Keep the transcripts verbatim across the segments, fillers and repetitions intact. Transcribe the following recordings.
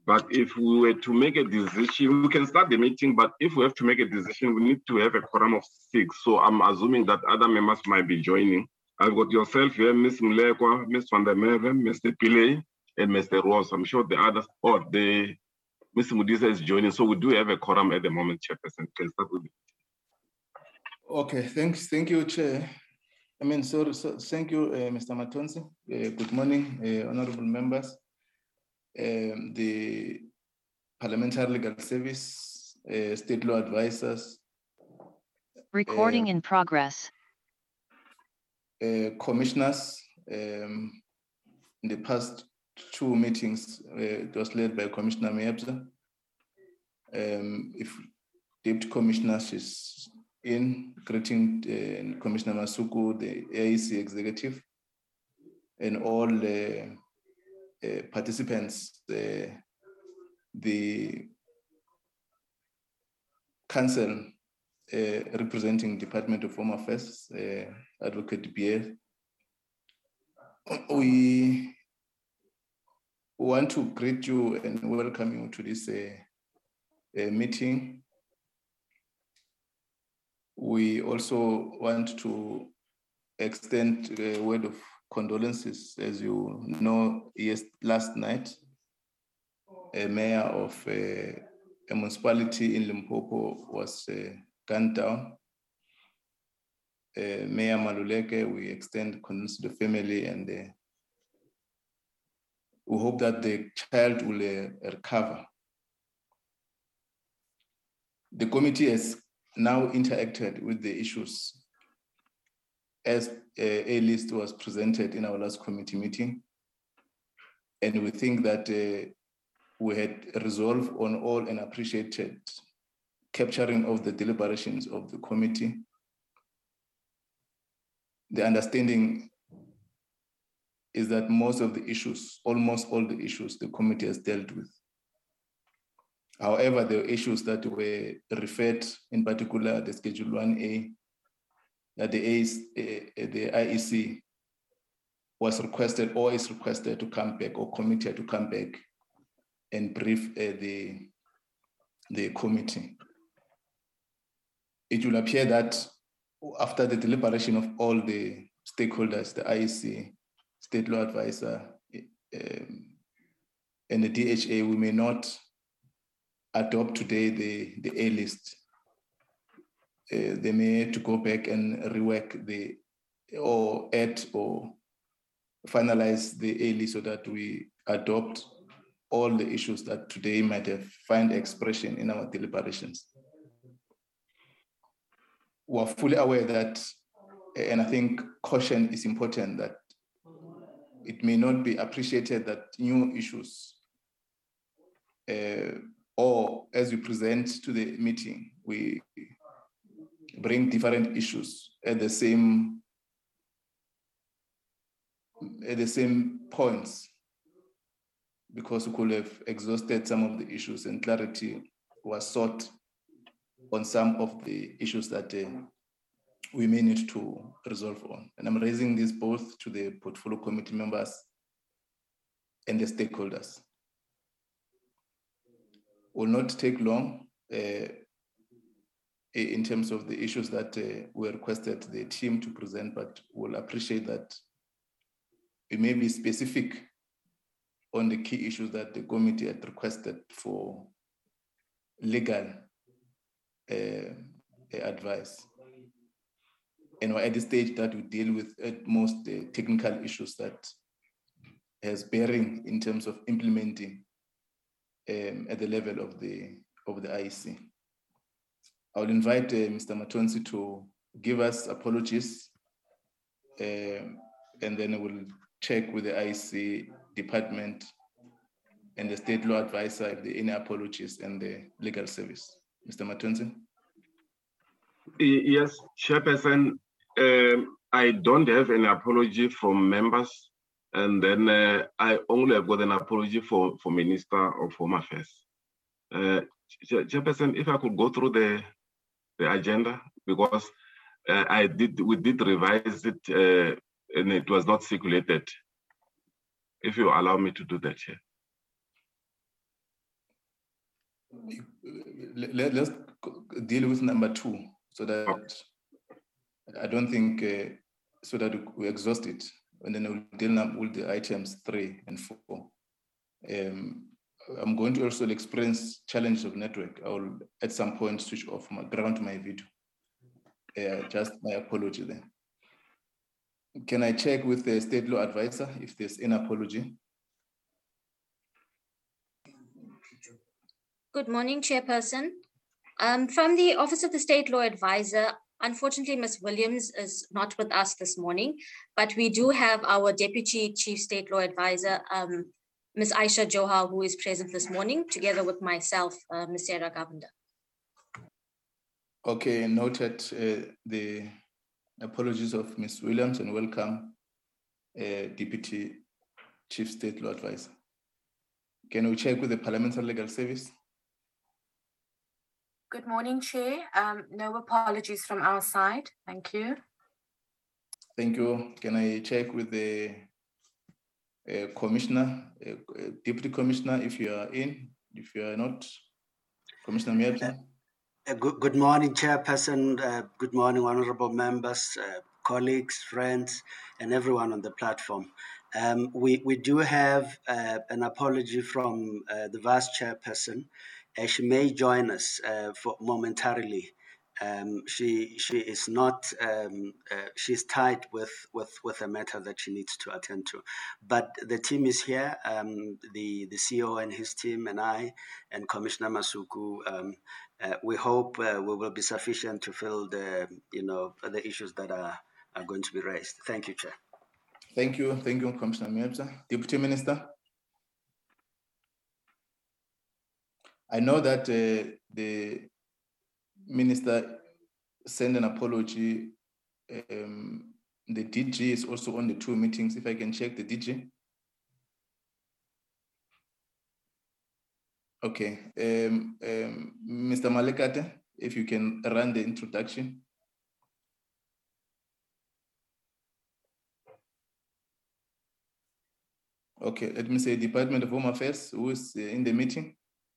But if we were to make a decision, we can start the meeting, but if we have to make a decision, we need to have a quorum of six. So I'm assuming that other members might be joining. I've got yourself here, Miz Mlekwa, Miz Van der Merwe, Mister Pillay, and Mister Ross. I'm sure the others, or the Mister Mudisa is joining. So we do have a quorum at the moment, Chairperson. Can start with it. Okay, thanks. Thank you, Chair. I mean, so, so thank you, uh, Mister Matonsi. Uh, good morning, uh, honorable members. Um, the Parliamentary Legal Service, uh, State Law Advisors. Recording uh, in progress. Uh, commissioners, um, in the past two meetings, uh, it was led by Commissioner Meabza. Um, if Deputy Commissioners is in, greeting uh, Commissioner Masuku, the A I C executive, and all the uh, participants, uh, the council uh, representing Department of Home Affairs, uh, Advocate Pierre. We want to greet you and welcome you to this uh, uh, meeting. We also want to extend a word of condolences. As you know, yes, last night, a mayor of uh, a municipality in Limpopo was uh, gunned down. Uh, Mayor Maluleke, we extend condolences to the family, and uh, we hope that the child will uh, recover. The committee has now interacted with the issues as uh, a list was presented in our last committee meeting. And we think that uh, we had resolved on all and appreciated capturing of the deliberations of the committee. The understanding is that most of the issues, almost all the issues, the committee has dealt with. However, there were issues that were referred, in particular, the Schedule one A, that the, A C, uh, the I E C was requested or is requested to come back, or committee to come back and brief uh, the, the committee. It will appear that after the deliberation of all the stakeholders, the I E C, State Law Advisor, um, and the D H A, we may not adopt today the, the A list. Uh, they may have to go back and rework the, or add or finalize the A list so that we adopt all the issues that today might have find expression in our deliberations. We're fully aware that, and I think caution is important, that it may not be appreciated that new issues uh, or as we present to the meeting, we bring different issues at the same at the same points, because we could have exhausted some of the issues and clarity was sought on some of the issues that uh, we may need to resolve on. And I'm raising this both to the portfolio committee members and the stakeholders. Will not take long uh, in terms of the issues that uh, were requested the team to present, but we'll appreciate that it may be specific on the key issues that the committee had requested for legal uh, advice. And we're at the stage that we deal with at most the technical issues that has bearing in terms of implementing um, at the level of the of the I E C. I will invite uh, Mister Matonsi to give us apologies, uh, and then we'll check with the I E C department and the state law advisor if there are any apologies and the legal service. Mister Matonsi? Yes, Chairperson, um, I don't have any apology from members, and then uh, I only have got an apology for, for Minister of Home Affairs. Uh, Chairperson, if I could go through the, the agenda, because uh, I did we did revise it uh, and it was not circulated. If you allow me to do that, Chair. let, let's deal with number two so that okay. I don't think, uh, so that we exhaust it. And then we'll deal with the items three and four. Um, I'm going to also experience challenge of network. I will at some point switch off my ground my video. Uh, just my apology there. Can I check with the state law advisor if there's an apology? Good morning, Chairperson. Um, from the Office of the State Law Advisor, unfortunately, Miz Williams is not with us this morning, but we do have our Deputy Chief State Law Advisor, um, Miz Aisha Johar, who is present this morning, together with myself, uh, Miz Sarah Govender. Okay, noted uh, the apologies of Miz Williams, and welcome, uh, Deputy Chief State Law Advisor. Can we check with the Parliamentary Legal Service? Good morning, Chair. Um, no apologies from our side. Thank you. Thank you. Can I check with the uh, Commissioner, uh, Deputy Commissioner, if you are in, if you are not, Commissioner Miepza? Uh, good, good morning, Chairperson. Uh, good morning, honorable members, uh, colleagues, friends, and everyone on the platform. Um, we, we do have uh, an apology from uh, the Vice Chairperson. Uh, she may join us uh, for momentarily. Um, she she is not um, uh, she's tied with, with with a matter that she needs to attend to, but the team is here. Um, the the C E O and his team and I and Commissioner Masuku. Um, uh, we hope uh, we will be sufficient to fill the you know the issues that are, are going to be raised. Thank you, Chair. Thank you, thank you, Commissioner Miepza. Deputy Minister. I know that uh, the Minister sent an apology. Um, the D G is also on the two meetings. If I can check the D G. Okay. Um, um, Mister Malekate, if you can run the introduction. Okay, let me say Department of Home Affairs, who is uh, in the meeting?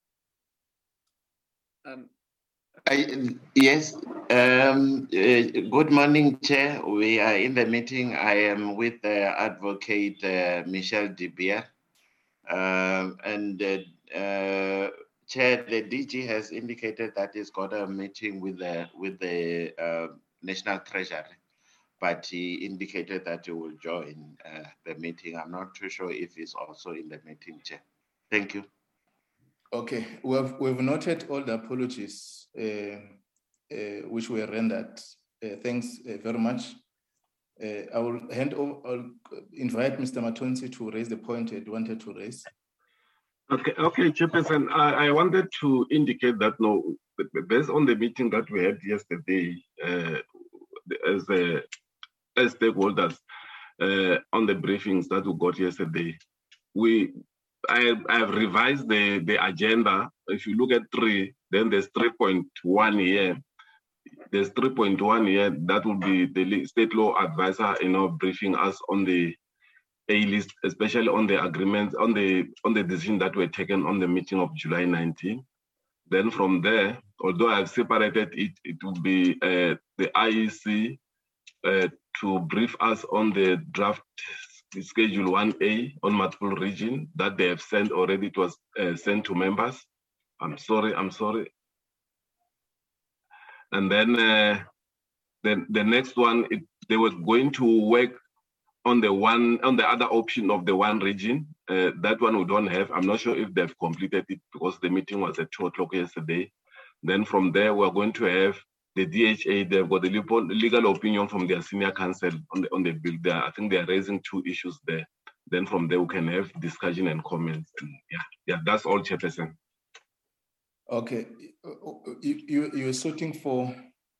Um, I, yes, um, uh, good morning, Chair. We are in the meeting. I am with uh, Advocate uh, Michelle De Beer. Um, and uh, uh, Chair, the D G has indicated that he's got a meeting with the, with the uh, National Treasury, but he indicated that he will join uh, the meeting. I'm not too sure if he's also in the meeting, Chair. Thank you. Okay, we've, we've noted all the apologies uh, uh, which were rendered. Uh, thanks uh, very much. Uh, I will hand over, I'll invite Mister Matonsi to raise the point he wanted to raise. Okay, okay, Chairperson, I, I wanted to indicate that no, based on the meeting that we had yesterday, uh, as, uh, as stakeholders uh, on the briefings that we got yesterday, we I, I have revised the, the agenda. If you look at three, then there's three point one here. There's three point one here. That will be the state law advisor, you know, briefing us on the A list, especially on the agreements, on the on the decision that were taken on the meeting of July nineteenth. Then from there, although I've separated it, it will be uh, the I E C uh, to brief us on the draft Schedule one A on multiple region that they have sent already. It was uh, sent to members. I'm sorry, I'm sorry. And then uh, the, the next one, it, they were going to work on the one, on the other option of the one region. Uh, that one we don't have. I'm not sure if they've completed it because the meeting was at two o'clock yesterday. Then from there, we're going to have the D H A. They've got the legal opinion from their senior counsel on the, on the bill there. I think they're raising two issues there. Then from there, we can have discussion and comments. And yeah, yeah, that's all, Chairperson. Okay, you, you, you're searching for...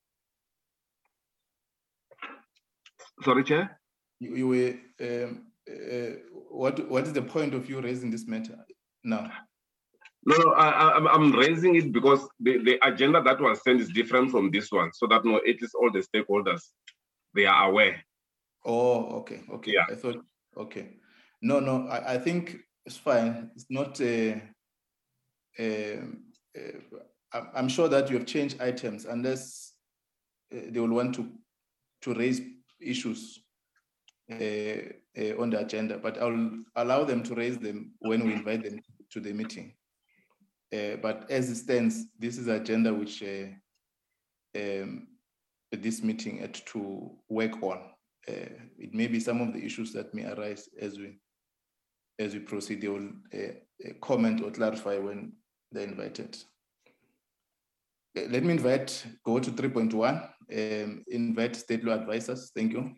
Sorry, Chair? You, you were, um, uh, what, what is the point of you raising this matter now? No, no, I, I, I'm raising it because the, the agenda that was sent is different from this one, so that no, it is all the stakeholders, they are aware. Oh, okay, okay. Yeah. I thought, okay. No, no, I, I think it's fine. It's not a, a, uh, I'm sure that you have changed items unless uh, they will want to, to raise issues uh, uh, on the agenda, but I'll allow them to raise them when we invite them to the meeting. Uh, but as it stands, this is the agenda which uh, um, this meeting had to work on. Uh, it may be some of the issues that may arise as we as we proceed. They will uh, comment or clarify when they're invited. Uh, let me invite, go to three point one, um, invite state law advisors. Thank you.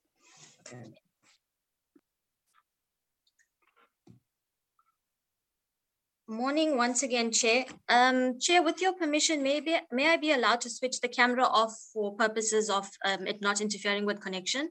Morning once again, Chair. Um, Chair, with your permission, may, be, may I be allowed to switch the camera off for purposes of um, it not interfering with connection?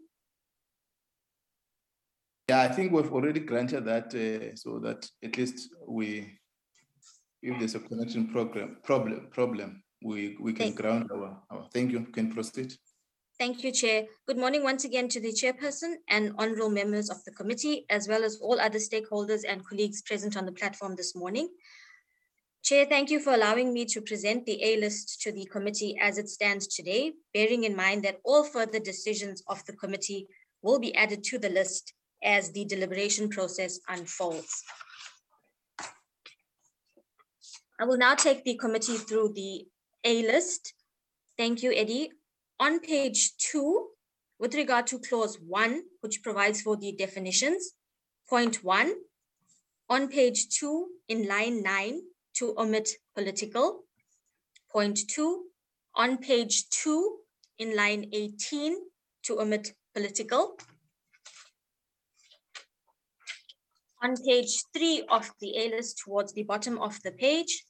Yeah, I think we've already granted that uh, so that at least we, if there's a connection program, problem, problem we, we can thank ground our, our, thank you, can proceed. Thank you, Chair. Good morning once again to the Chairperson and honorable members of the committee, as well as all other stakeholders and colleagues present on the platform this morning. Chair, thank you for allowing me to present the A-list to the committee as it stands today, bearing in mind that all further decisions of the committee will be added to the list as the deliberation process unfolds. I will now take the committee through the A-list. Thank you, Eddie. On page two, with regard to clause one, which provides for the definitions, point one, on page two, in line nine, to omit political. Point two, on page two, in line eighteen, to omit political. On page three of the A-list towards the bottom of the page,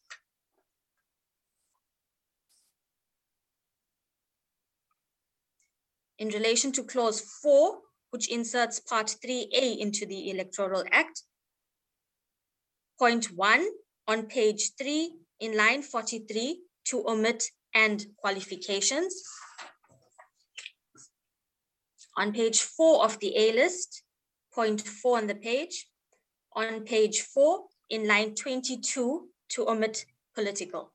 in relation to clause four, which inserts part three A into the Electoral Act. Point one, on page three, in line forty-three, to omit and qualifications. On page four of the A-list, point four on the page. On page four, in line twenty-two, to omit political.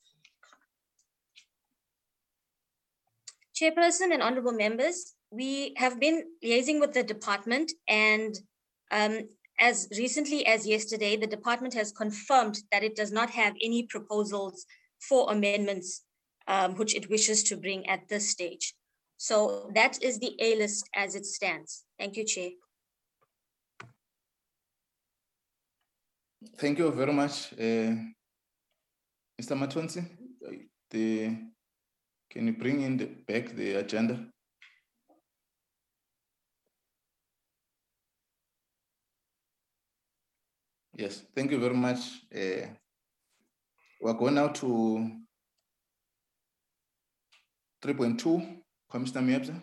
Chairperson and honorable members, we have been liaising with the department, and um, as recently as yesterday, the department has confirmed that it does not have any proposals for amendments um, which it wishes to bring at this stage. So that is the A-list as it stands. Thank you, Chair. Thank you very much, uh, Mister Matonsi. The Can you bring in the back the agenda? Yes, thank you very much. Uh, we're going now to three point two, Commissioner Miebza.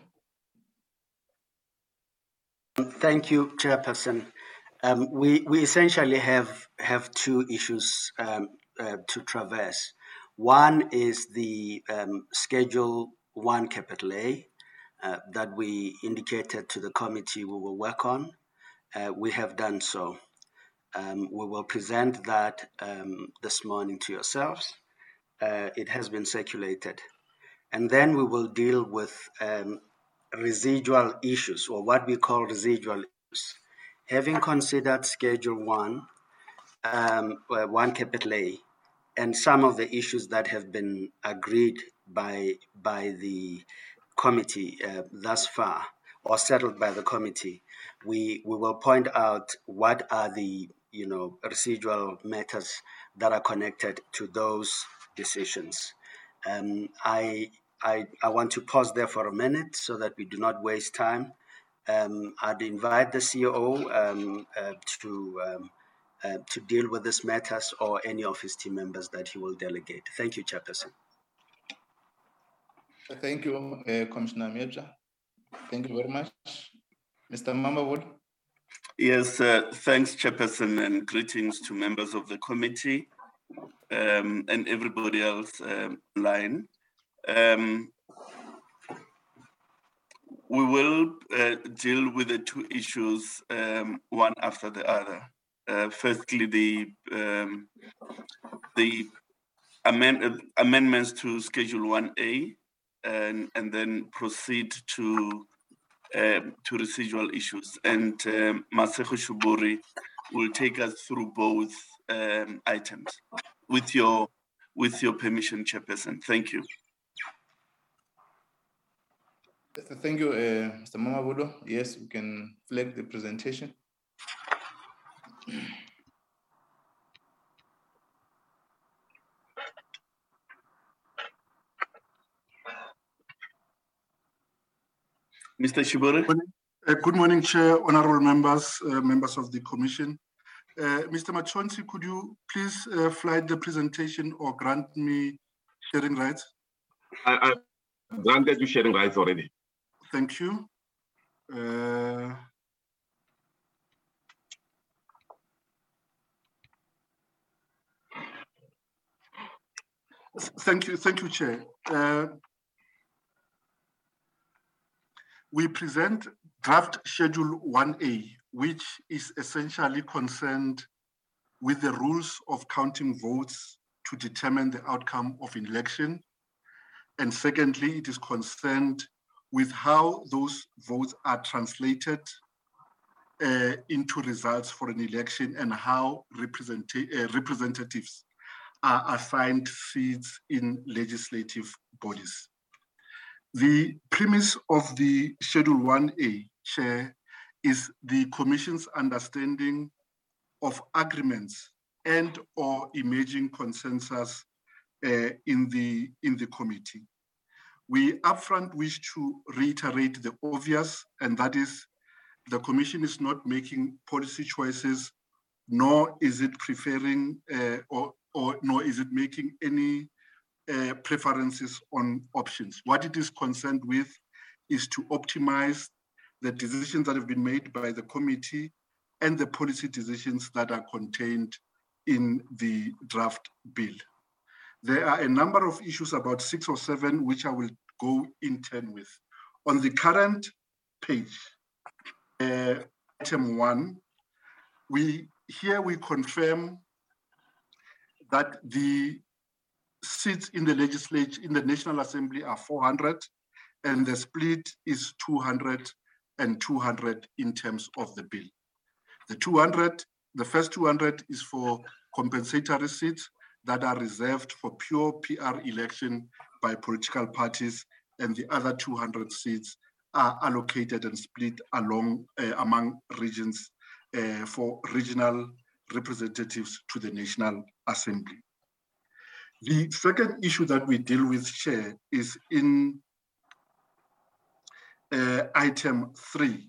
Thank you, Chairperson. Um, we, we essentially have, have two issues um, uh, to traverse. One is the um, Schedule one Capital A uh, that we indicated to the committee we will work on. Uh, we have done so. Um, we will present that um, this morning to yourselves. Uh, it has been circulated. And then we will deal with um, residual issues, or what we call residual issues. Having considered Schedule one, um, one Capital A, and some of the issues that have been agreed by, by the committee uh, thus far, or settled by the committee, we, we will point out what are the you know, residual matters that are connected to those decisions. Um, I, I, I want to pause there for a minute so that we do not waste time. Um, I'd invite the C O O um, uh, to um, Uh, to deal with these matters, or any of his team members that he will delegate. Thank you, Chairperson. Thank you, uh, Commissioner Miebza. Thank you very much. Mister Mamabul. Yes, uh, thanks, Chairperson, and greetings to members of the committee um, and everybody else um, line. Um, we will uh, deal with the two issues um, one after the other. Uh, firstly, the um, the amend, uh, amendments to Schedule one A and, and then proceed to, uh, to residual issues. And um, Masego Shuburi will take us through both um, items with your, with your permission, Chairperson. Thank you. Thank you, uh, Mister Mamabulo. Yes, we can flag the presentation. Mister Shibori. Uh, good morning, Chair, honorable members, uh, members of the Commission. Uh, Mister Machonsi, could you please uh, flag the presentation or grant me sharing rights? I, I granted you sharing rights already. Thank you. Uh, thank you, thank you, Chair. Uh, we present draft Schedule one A, which is essentially concerned with the rules of counting votes to determine the outcome of an election. And secondly, it is concerned with how those votes are translated uh, into results for an election and how represent uh, representatives are assigned seats in legislative bodies. The premise of the Schedule one A, Chair, is the Commission's understanding of agreements and or emerging consensus uh, in, the, in the committee. We upfront wish to reiterate the obvious, and that is the Commission is not making policy choices, nor is it preferring uh, or, or nor is it making any uh, preferences on options. What it is concerned with is to optimize the decisions that have been made by the committee and the policy decisions that are contained in the draft bill. There are a number of issues, about six or seven, which I will go in turn with. On the current page, uh, item one, we here we confirm that the seats in the legislature, in the National Assembly are four hundred, and the split is two hundred and two hundred in terms of the bill. The two hundred, the first two hundred is for compensatory seats that are reserved for pure P R election by political parties, and the other two hundred seats are allocated and split along uh, among regions uh, for regional representatives to the National Assembly. The second issue that we deal with, Chair, is in uh, item three.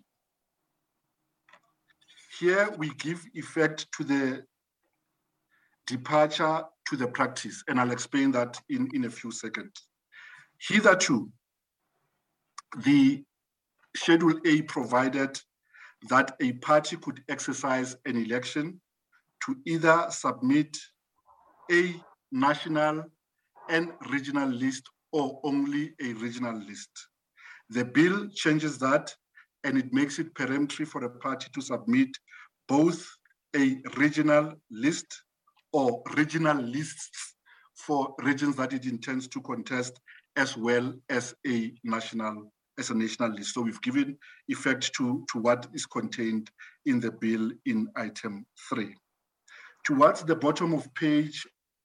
Here we give effect to the departure to the practice, and I'll explain that in, in a few seconds. Hitherto, the Schedule A provided that a party could exercise an election to either submit a national and regional list or only a regional list. The bill changes that, and it makes it peremptory for a party to submit both a regional list or regional lists for regions that it intends to contest, as well as a national, as a national list. So we've given effect to, to what is contained in the bill in item three. Towards the bottom of page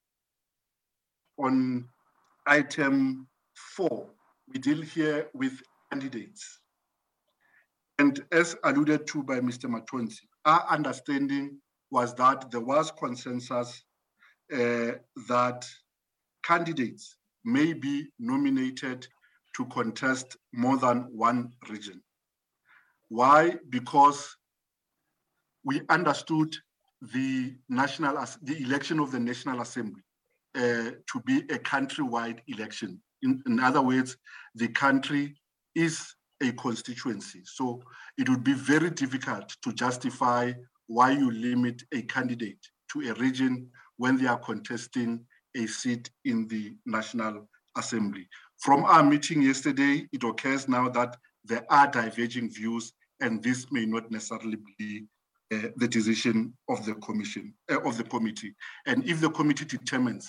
on item four, we deal here with candidates. And as alluded to by Mister Matonzi, our understanding was that there was consensus uh, that candidates may be nominated to contest more than one region. Why? Because we understood the national, the election of the National Assembly uh, to be a countrywide election. In, in other words, the country is a constituency. So it would be very difficult to justify why you limit a candidate to a region when they are contesting a seat in the National Assembly. From our meeting yesterday, it occurs now that there are diverging views, and this may not necessarily be uh, the decision of the commission, uh, of the committee. And if the committee determines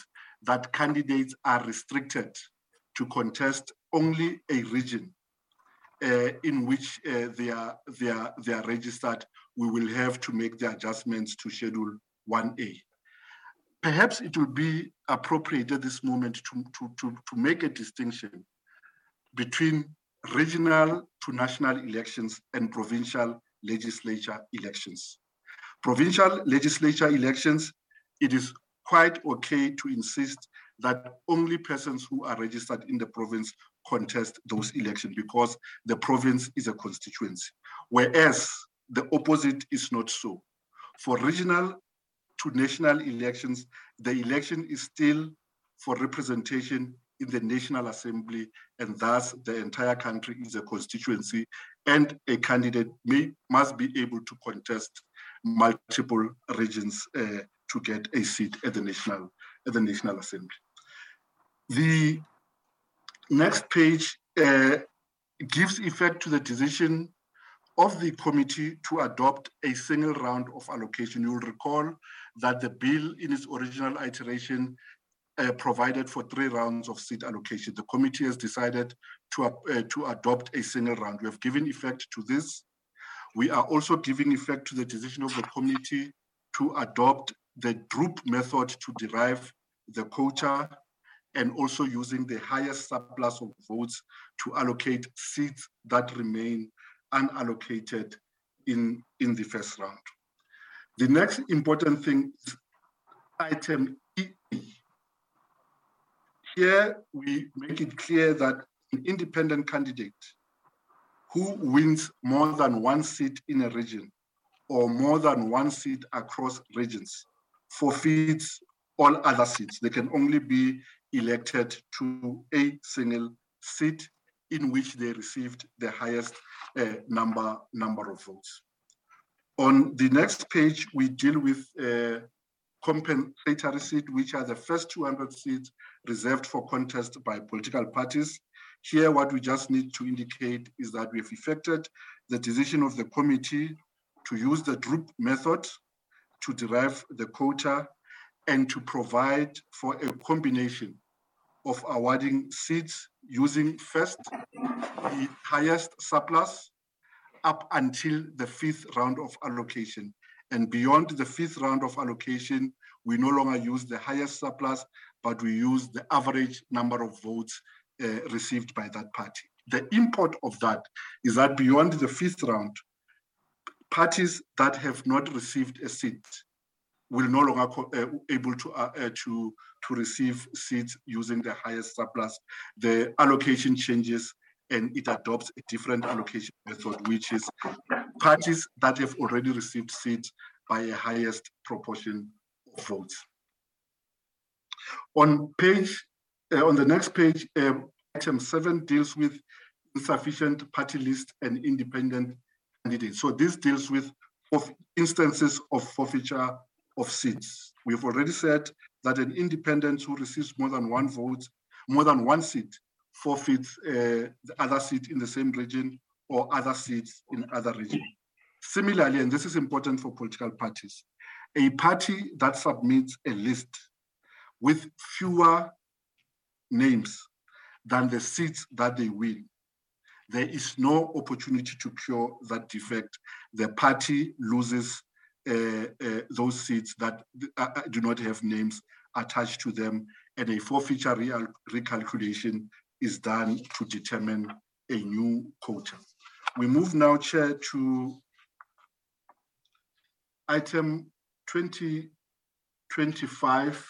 that candidates are restricted to contest only a region uh, in which uh, they, are, they, are, they are registered, we will have to make the adjustments to Schedule one A. Perhaps it will be appropriate at this moment to, to, to, to make a distinction between regional to national elections and provincial legislature elections. Provincial legislature elections, it is quite okay to insist that only persons who are registered in the province contest those elections because the province is a constituency, whereas the opposite is not so. For regional to national elections, the election is still for representation in the National Assembly, and thus the entire country is a constituency, and a candidate may must be able to contest multiple regions uh, to get a seat at the National, at the National Assembly. The next page uh, gives effect to the decision of the committee to adopt a single round of allocation. You will recall that the bill in its original iteration uh, provided for three rounds of seat allocation. The committee has decided to, uh, to adopt a single round. We have given effect to this. We are also giving effect to the decision of the committee to adopt the group method to derive the quota, and also using the highest surplus of votes to allocate seats that remain unallocated in, in the first round. The next important thing is item E. Here we make it clear that an independent candidate who wins more than one seat in a region or more than one seat across regions forfeits all other seats. They can only be elected to a single seat in which they received the highest uh, number, number of votes. On the next page, we deal with uh, compensatory seats, which are the first two hundred seats reserved for contest by political parties. Here, what we just need to indicate is that we have effected the decision of the committee to use the group method to derive the quota and to provide for a combination of awarding seats using first the highest surplus up until the fifth round of allocation. And beyond the fifth round of allocation, we no longer use the highest surplus, but we use the average number of votes uh, received by that party. The import of that is that beyond the fifth round, parties that have not received a seat will no longer uh, able to, uh, uh, to, to receive seats using the highest surplus. The allocation changes and it adopts a different allocation method, which is parties that have already received seats by a highest proportion of votes. On page, uh, on the next page, uh, item seven deals with insufficient party list and independent candidates. So this deals with of instances of forfeiture of seats. We've already said that an independent who receives more than one vote, more than one seat, forfeits uh, the other seat in the same region or other seats in other region. Similarly, and this is important for political parties, a party that submits a list with fewer names than the seats that they win, there is no opportunity to cure that defect. The party loses uh, uh, those seats that uh, do not have names attached to them, and a forfeiture real recalculation is done to determine a new quota. We move now, Chair, to item twenty twenty-five.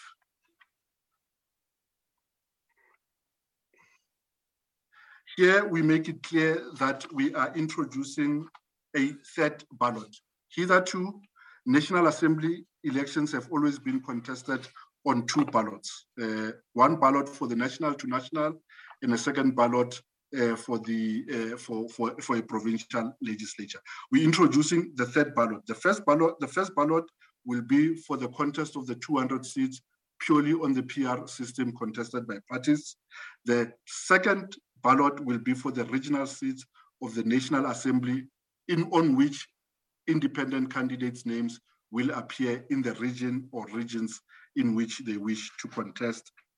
Here we make it clear that we are introducing a third ballot. Hitherto, National Assembly elections have always been contested on two ballots. Uh, one ballot for the national to national, and a second ballot uh, for the uh, for, for, for a provincial legislature. We're introducing the third ballot. The first ballot, the first ballot will be for the contest of the two hundred seats purely on the P R system contested by parties. The second ballot will be for the regional seats of the National Assembly, in on which independent candidates' names will appear in the region or regions in which they wish to contest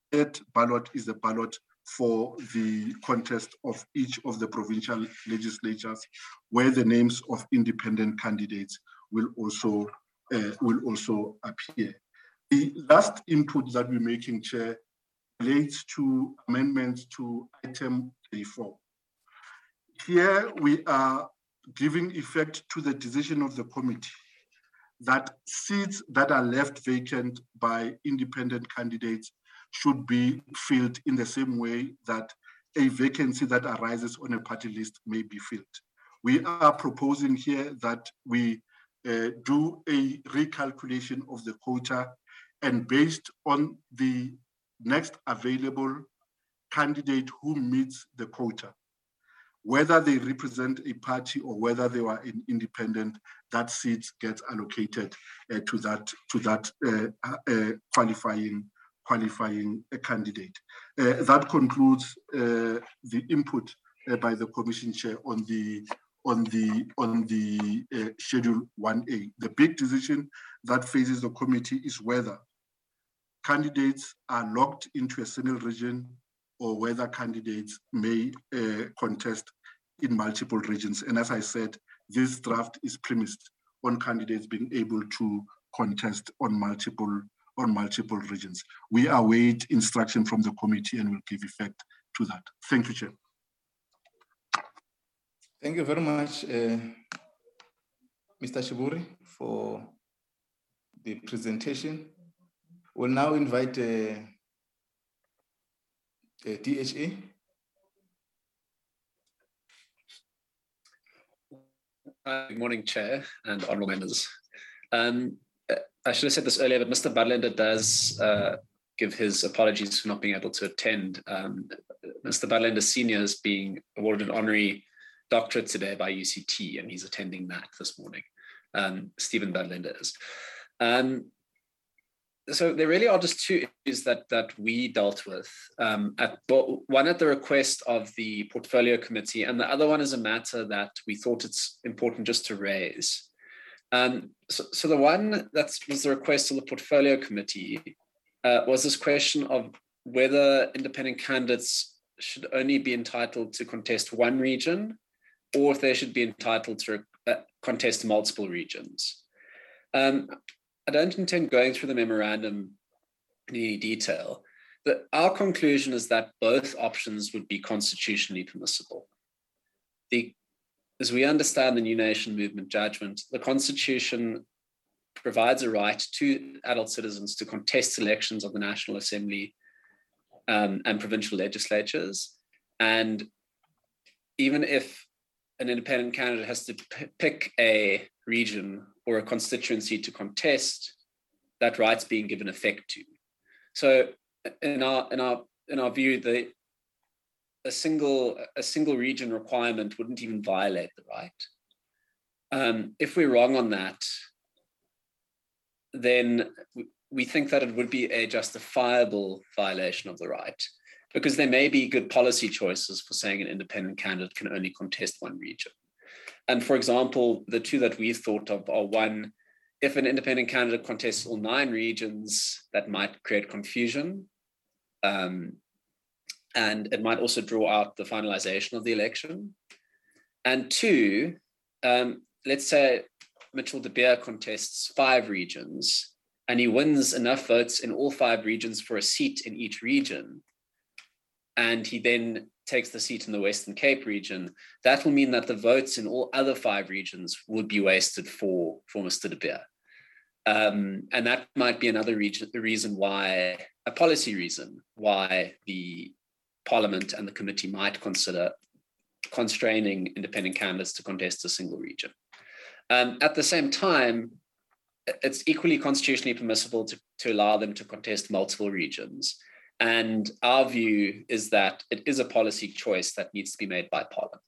third ballot is the ballot for the contest of each of the provincial legislatures, where the names of independent candidates will also uh, will also appear. The last input that we're making, Chair, relates to amendments to item thirty-four. Here we are giving effect to the decision of the committee that seats that are left vacant by independent candidates should be filled in the same way that a vacancy that arises on a party list may be filled. We are proposing here that we uh, do a recalculation of the quota, and based on the next available candidate who meets the quota, whether they represent a party or whether they are an independent, that seat gets allocated uh, to that to that uh, uh, qualifying qualifying uh, candidate. Uh, that concludes uh, the input uh, by the Commission Chair on the on the on the uh, Schedule one A. The big decision that faces the committee is whether candidates are locked into a single region or whether candidates may uh, contest in multiple regions. And as I said, this draft is premised on candidates being able to contest on multiple on multiple regions. We await instruction from the committee and will give effect to that. Thank you, Chair. Thank you very much, uh, Mister Shiburi, for the presentation. We'll now invite uh, uh, D H A. Uh, good morning, Chair and honourable members. Um, I should have said this earlier, but Mister Badlander does uh, give his apologies for not being able to attend. Um, Mister Badlander Senior is being awarded an honorary doctorate today by U C T, and he's attending that this morning. Um, Stephen Badlander is. Um, so there really are just two issues that, that we dealt with. Um, at, one at the request of the Portfolio Committee, and the other one is a matter that we thought it's important just to raise. Um, so, so the one that was the request of the Portfolio Committee uh, was this question of whether independent candidates should only be entitled to contest one region, or if they should be entitled to uh, contest multiple regions. Um, I don't intend going through the memorandum in any detail, but our conclusion is that both options would be constitutionally permissible. The, as we understand the New Nation Movement judgment, the Constitution provides a right to adult citizens to contest elections of the National Assembly um, and provincial legislatures. And even if an independent candidate has to p- pick a region or a constituency to contest, that right's being given effect to. So in our in our in our view, the a single a single region requirement wouldn't even violate the right. Um, if we're wrong on that, then we think that it would be a justifiable violation of the right, because there may be good policy choices for saying an independent candidate can only contest one region. And for example, the two that we've thought of are, one, if an independent candidate contests all nine regions, that might create confusion. Um, and it might also draw out the finalization of the election. And two, um, let's say Mitchell de Beer contests five regions and he wins enough votes in all five regions for a seat in each region, and he then takes the seat in the Western Cape region, that will mean that the votes in all other five regions would be wasted for, for Mister de Beer. Um, and that might be another region, reason why, a policy reason, why the Parliament and the committee might consider constraining independent candidates to contest a single region. Um, at the same time, it's equally constitutionally permissible to, to allow them to contest multiple regions. And our view is that it is a policy choice that needs to be made by Parliament.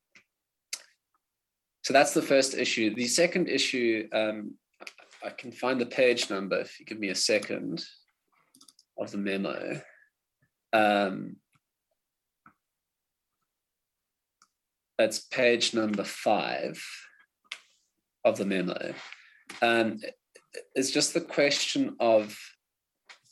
So that's the first issue. The second issue, um, I can find the page number if you give me a second of the memo. Um, that's page number five of the memo. Um, it's just the question of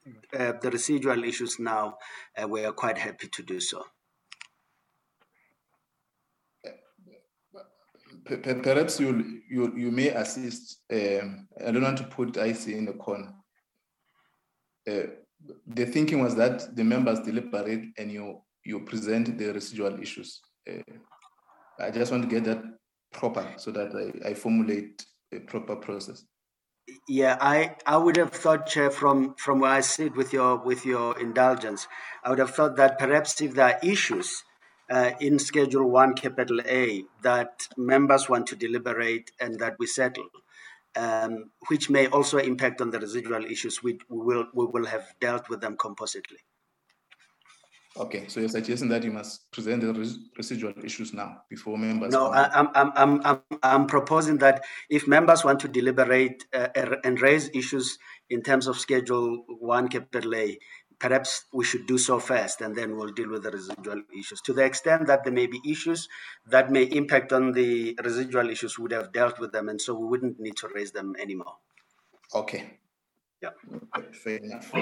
uh, the residual issues now, uh, we are quite happy to do so. Perhaps you you you may assist. Um, I don't want to put I C in the corner. Uh, the thinking was that the members deliberate and you you present the residual issues. Uh, I just want to get that proper so that I, I formulate a proper process. Yeah, I, I would have thought, Chair, from, from where I sit with your with your indulgence, I would have thought that perhaps if there are issues uh, in Schedule One, Capital A, that members want to deliberate and that we settle, um, which may also impact on the residual issues, we, we will we will have dealt with them compositely. Okay, so you're suggesting that you must present the res residual issues now before members. No, I, I'm, I'm, I'm, I'm, I'm proposing that if members want to deliberate uh, and raise issues in terms of Schedule One, Capital A, perhaps we should do so first, and then we'll deal with the residual issues. To the extent that there may be issues that may impact on the residual issues, we would have dealt with them, and so we wouldn't need to raise them anymore. Okay. Yeah. Fair enough.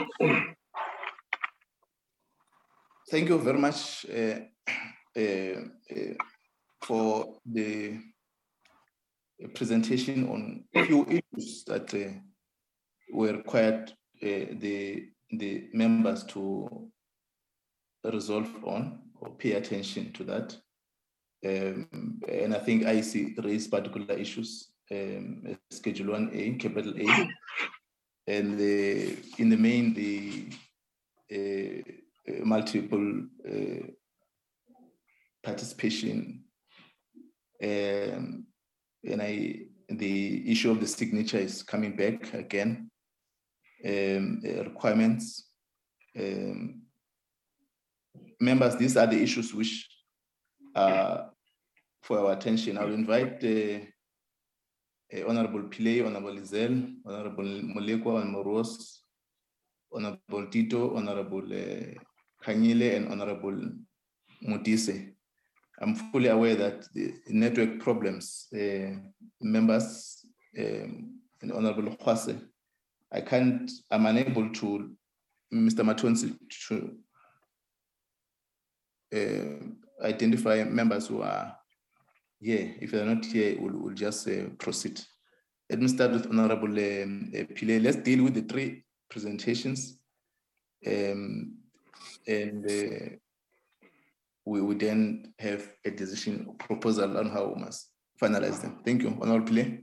Thank you very much uh, uh, uh, for the presentation on a few issues that uh, were required uh, the, the members to resolve on or pay attention to that. Um, and I think I C raised particular issues, um, Schedule one A, Capital A, and the, in the main, the uh, Uh, multiple uh, participation, um, and I the issue of the signature is coming back again. Um, uh, requirements, um, members. These are the issues which are for our attention. I will invite uh, uh, Honorable Pillay, Honorable Lizel, Honorable Molekwa, Honorable Ross, Honorable Tito, Honorable Uh, Kanyile, and Honorable Mutise. I'm fully aware that the network problems, uh, members, um, and Honorable Khwase, I can't, I'm unable to, Mister Matonsi, to uh, identify members who are here. If they're not here, we'll, we'll just uh, proceed. Let me start with Honorable um, uh, Pillay. Let's deal with the three presentations. Um, and uh, we would then have a decision proposal on how we must finalize them. Thank you. Honorable Pillay.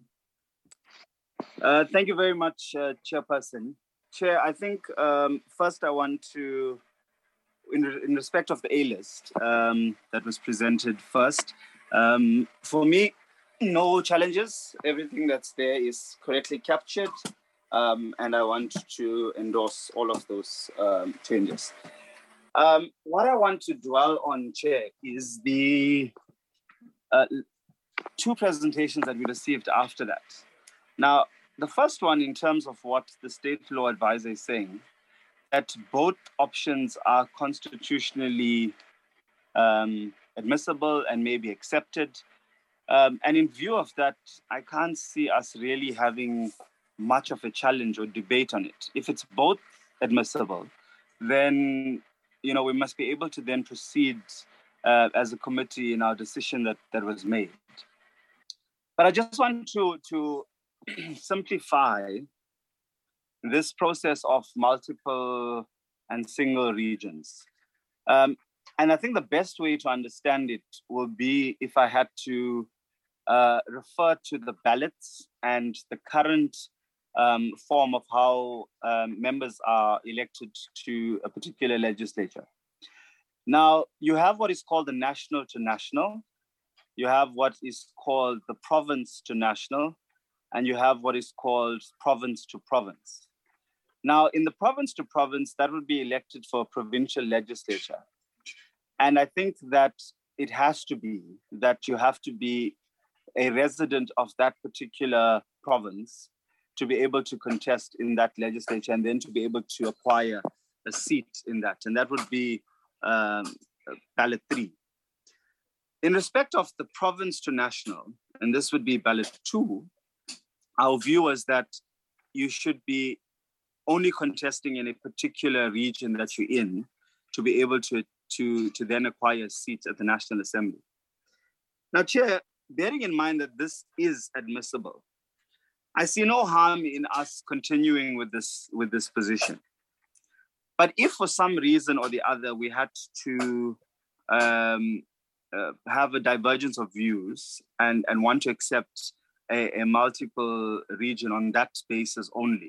Uh, thank you very much, uh, Chairperson. Chair, I think um, first I want to, in, in respect of the A-list um, that was presented first, um, for me, no challenges. Everything that's there is correctly captured, um, and I want to endorse all of those um, changes. Um, what I want to dwell on, Chair, is the uh, two presentations that we received after that. Now, the first one, in terms of what the State Law Advisor is saying, that both options are constitutionally um, admissible and may be accepted. Um, and in view of that, I can't see us really having much of a challenge or debate on it. If it's both admissible, then you know, we must be able to then proceed uh, as a committee in our decision that, that was made. But I just want to, to simplify this process of multiple and single regions. Um, and I think the best way to understand it will be if I had to uh, refer to the ballots and the current um, form of how um, members are elected to a particular legislature. Now, you have what is called the national to national, you have what is called the province to national, and you have what is called province to province. Now, in the province to province, that would be elected for a provincial legislature. And I think that it has to be that you have to be a resident of that particular province to be able to contest in that legislature and then to be able to acquire a seat in that. And that would be um, ballot three. In respect of the province to national, and this would be ballot two, our view was that you should be only contesting in a particular region that you're in to be able to, to, to then acquire a seat at the National Assembly. Now, Chair, bearing in mind that this is admissible, I see no harm in us continuing with this, with this position. But if for some reason or the other we had to um, uh, have a divergence of views and, and want to accept a, a multiple region on that basis only,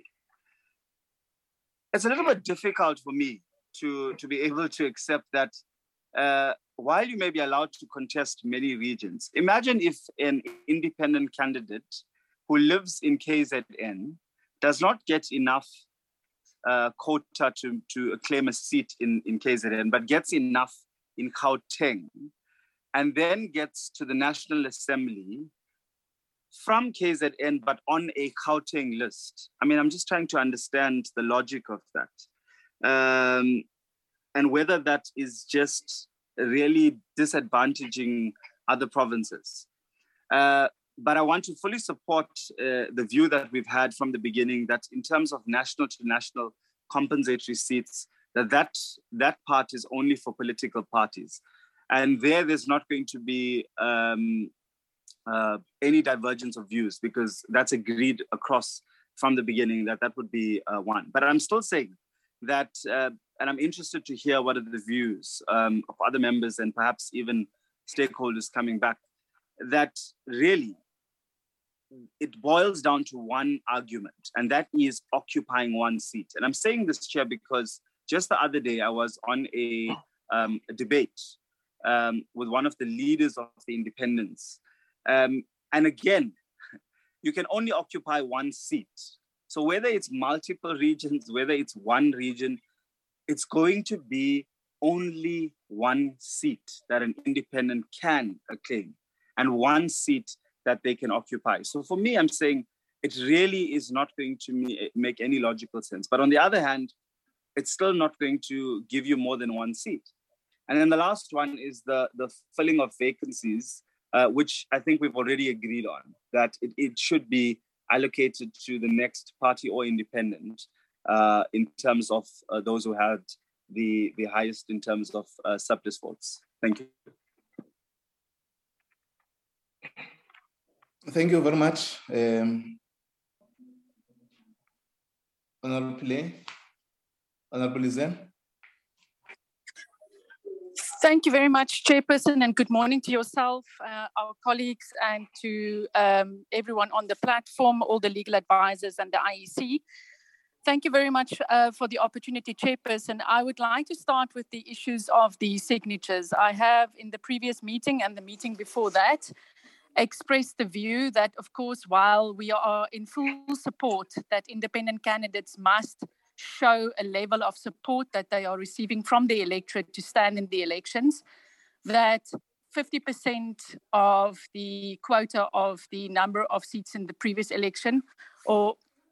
it's a little bit difficult for me to, to be able to accept that uh, while you may be allowed to contest many regions, imagine if an independent candidate who lives in K Z N does not get enough uh, quota to, to claim a seat in, in K Z N, but gets enough in Gauteng, and then gets to the National Assembly from K Z N, but on a Gauteng list. I mean, I'm just trying to understand the logic of that. Um, and whether that is just really disadvantaging other provinces. Uh, but I want to fully support uh, the view that we've had from the beginning that in terms of national to national compensatory seats, that that, that part is only for political parties. And there, there's not going to be um, uh, any divergence of views because that's agreed across from the beginning that that would be uh, one. But I'm still saying that, uh, and I'm interested to hear what are the views um, of other members and perhaps even stakeholders coming back, that really it boils down to one argument, and that is occupying one seat. And I'm saying this, Chair, because just the other day I was on a, um, a debate um, with one of the leaders of the independents. Um, and again, you can only occupy one seat. So whether it's multiple regions, whether it's one region, it's going to be only one seat that an independent can claim and one seat that they can occupy. So for me, I'm saying it really is not going to me make any logical sense. But on the other hand, it's still not going to give you more than one seat. And then the last one is the, the filling of vacancies, uh, which I think we've already agreed on, that it, it should be allocated to the next party or independent uh, in terms of uh, those who had the, the highest in terms of uh, surplus votes. Thank you. Thank you very much. Um, Honorable Pillay, Honorable Zen. Thank you very much, Chairperson, and good morning to yourself, uh, our colleagues, and to um, everyone on the platform, all the legal advisors and the I E C. Thank you very much uh, for the opportunity, Chairperson. I would like to start with the issues of the signatures. I have, in the previous meeting and the meeting before that, expressed the view that, of course, while we are in full support that independent candidates must show a level of support that they are receiving from the electorate to stand in the elections, that fifty percent of the quota of the number of seats in the previous election, or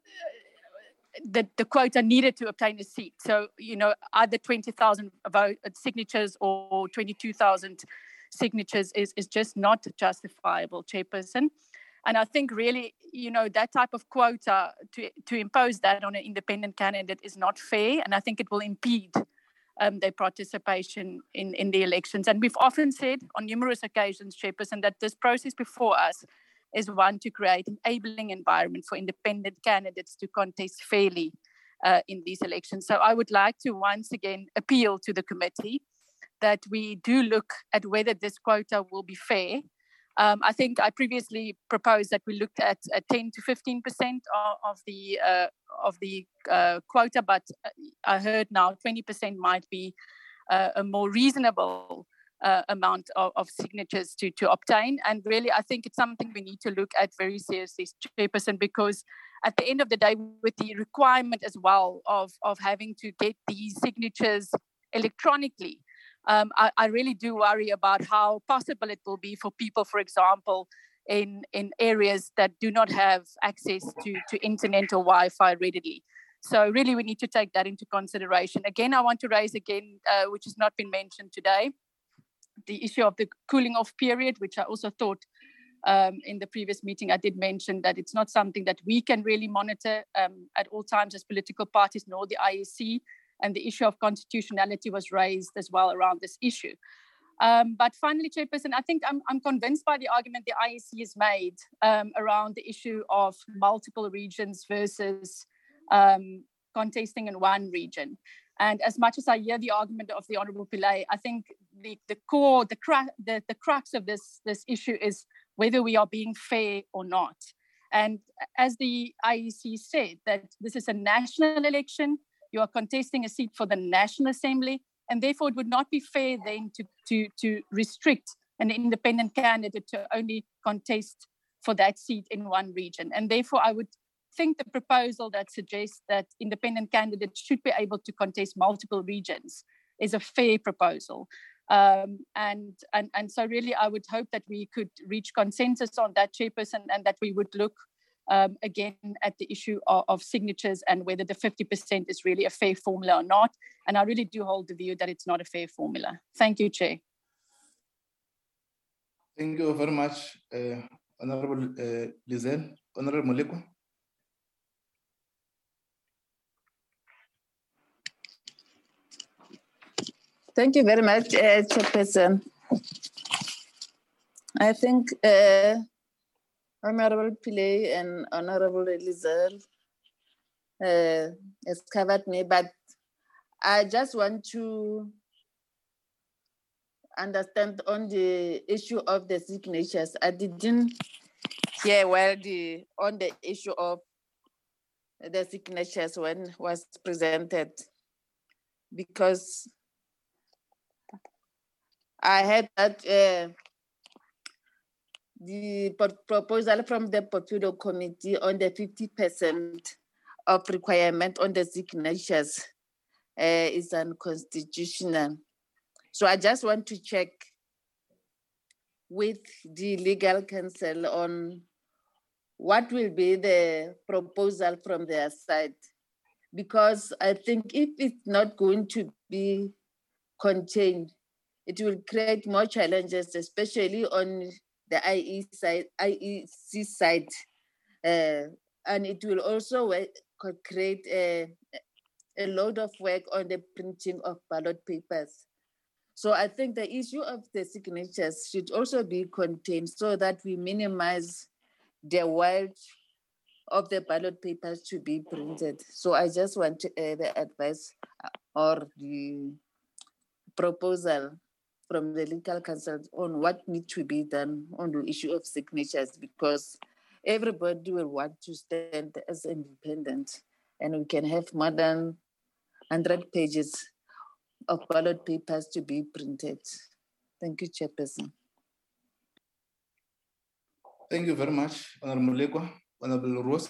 the, the quota needed to obtain a seat. So, you know, either twenty thousand vote signatures or twenty-two thousand signatures is, is just not justifiable, Chairperson. And I think really, you know, that type of quota, to, to impose that on an independent candidate is not fair. And I think it will impede um, their participation in, in the elections. And we've often said on numerous occasions, Chairperson, that this process before us is one to create an enabling environment for independent candidates to contest fairly uh, in these elections. So I would like to once again appeal to the committee that we do look at whether this quota will be fair. Um, I think I previously proposed that we looked at, at ten to fifteen percent of, of the uh, of the uh, quota, but I heard now twenty percent might be uh, a more reasonable uh, amount of, of signatures to, to obtain. And really, I think it's something we need to look at very seriously, Chairperson, because at the end of the day, with the requirement as well of, of having to get these signatures electronically, Um, I, I really do worry about how possible it will be for people, for example, in, in areas that do not have access to, to internet or Wi-Fi readily. So really we need to take that into consideration. Again, I want to raise again, uh, which has not been mentioned today, the issue of the cooling off period, which I also thought Um, in the previous meeting, I did mention that it's not something that we can really monitor um, at all times as political parties, nor the I E C. And the issue of constitutionality was raised as well around this issue. Um, but finally, Chairperson, I think I'm, I'm convinced by the argument the I E C has made um, around the issue of multiple regions versus um, contesting in one region. And as much as I hear the argument of the Honourable Pillay, I think the, the core, the, cra- the, the crux of this, this issue is whether we are being fair or not. And as the I E C said, that this is a national election, you are contesting a seat for the National Assembly, and therefore it would not be fair then to, to, to restrict an independent candidate to only contest for that seat in one region. And therefore I would think the proposal that suggests that independent candidates should be able to contest multiple regions is a fair proposal. Um, and, and, and so really I would hope that we could reach consensus on that, Chairperson, and that we would look um, again at the issue of, of signatures and whether the fifty percent is really a fair formula or not. And I really do hold the view that it's not a fair formula. Thank you, Chair. Thank you very much, uh, Honourable uh, Lizelle. Honourable Moleko. Thank you very much, uh, Chairperson. I think uh, Honourable Pillay and Honourable Lizelle uh, has covered me, but I just want to understand on the issue of the signatures. I didn't hear well the on the issue of the signatures when was presented, because I heard that uh, the proposal from the Portfolio Committee on the fifty percent of requirement on the signatures uh, is unconstitutional. So I just want to check with the legal counsel on what will be the proposal from their side, because I think if it's not going to be contained, it will create more challenges, especially on the I E C side, I E C side. Uh, and it will also create a, a load of work on the printing of ballot papers. So I think the issue of the signatures should also be contained so that we minimize the weight of the ballot papers to be printed. So I just want to, uh, the advice or the proposal from the legal counsel on what needs to be done on the issue of signatures, because everybody will want to stand as independent, and we can have more than one hundred pages of ballot papers to be printed. Thank you, Chairperson. Thank you very much, Honourable Moleko. Honourable Rose.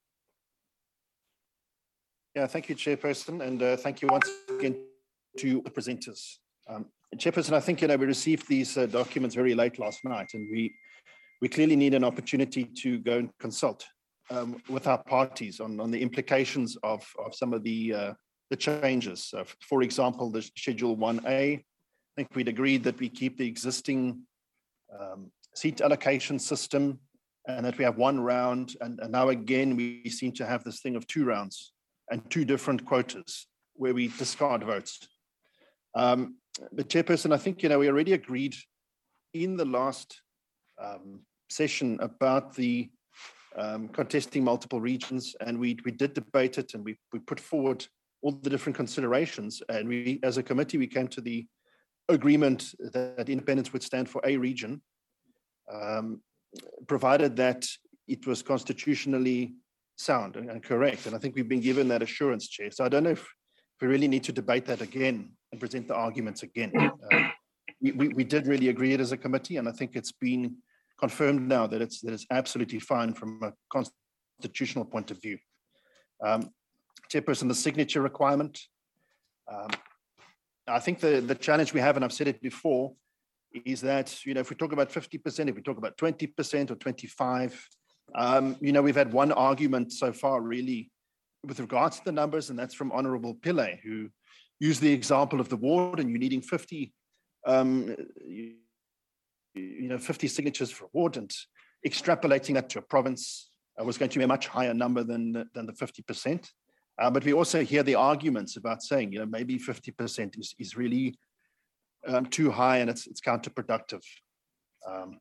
Yeah, thank you, Chairperson, and uh, thank you once again to the presenters. Um, Chairperson, I think you know we received these uh, documents very late last night, and we we clearly need an opportunity to go and consult um, with our parties on, on the implications of, of some of the uh, the changes. Uh, for example, the Schedule one A. I think we'd agreed that we keep the existing um, seat allocation system, and that we have one round, and, and now again we seem to have this thing of two rounds and two different quotas where we discard votes. Um, but Chairperson, I think you know we already agreed in the last um, session about the um, contesting multiple regions, and we we did debate it, and we we put forward all the different considerations, and we as a committee we came to the agreement that independence would stand for a region, um, provided that it was constitutionally sound and, and correct. And I think we've been given that assurance, Chair. So I don't know if we really need to debate that again and present the arguments again. Um, we, we, we did really agree it as a committee, and I think it's been confirmed now that it's, that it's absolutely fine from a constitutional point of view. Um, Chairperson, the signature requirement. Um, I think the, the challenge we have, and I've said it before, is that, you know, if we talk about fifty percent, if we talk about twenty percent or twenty-five, um, you know, we've had one argument so far really with regards to the numbers, and that's from Honourable Pillay, who used the example of the ward and you needing fifty, um, you, you know, fifty signatures for a ward, and extrapolating that to a province uh, was going to be a much higher number than, than the fifty percent. Uh, but we also hear the arguments about saying, you know, maybe fifty percent is, is really um, too high and it's, it's counterproductive. Um,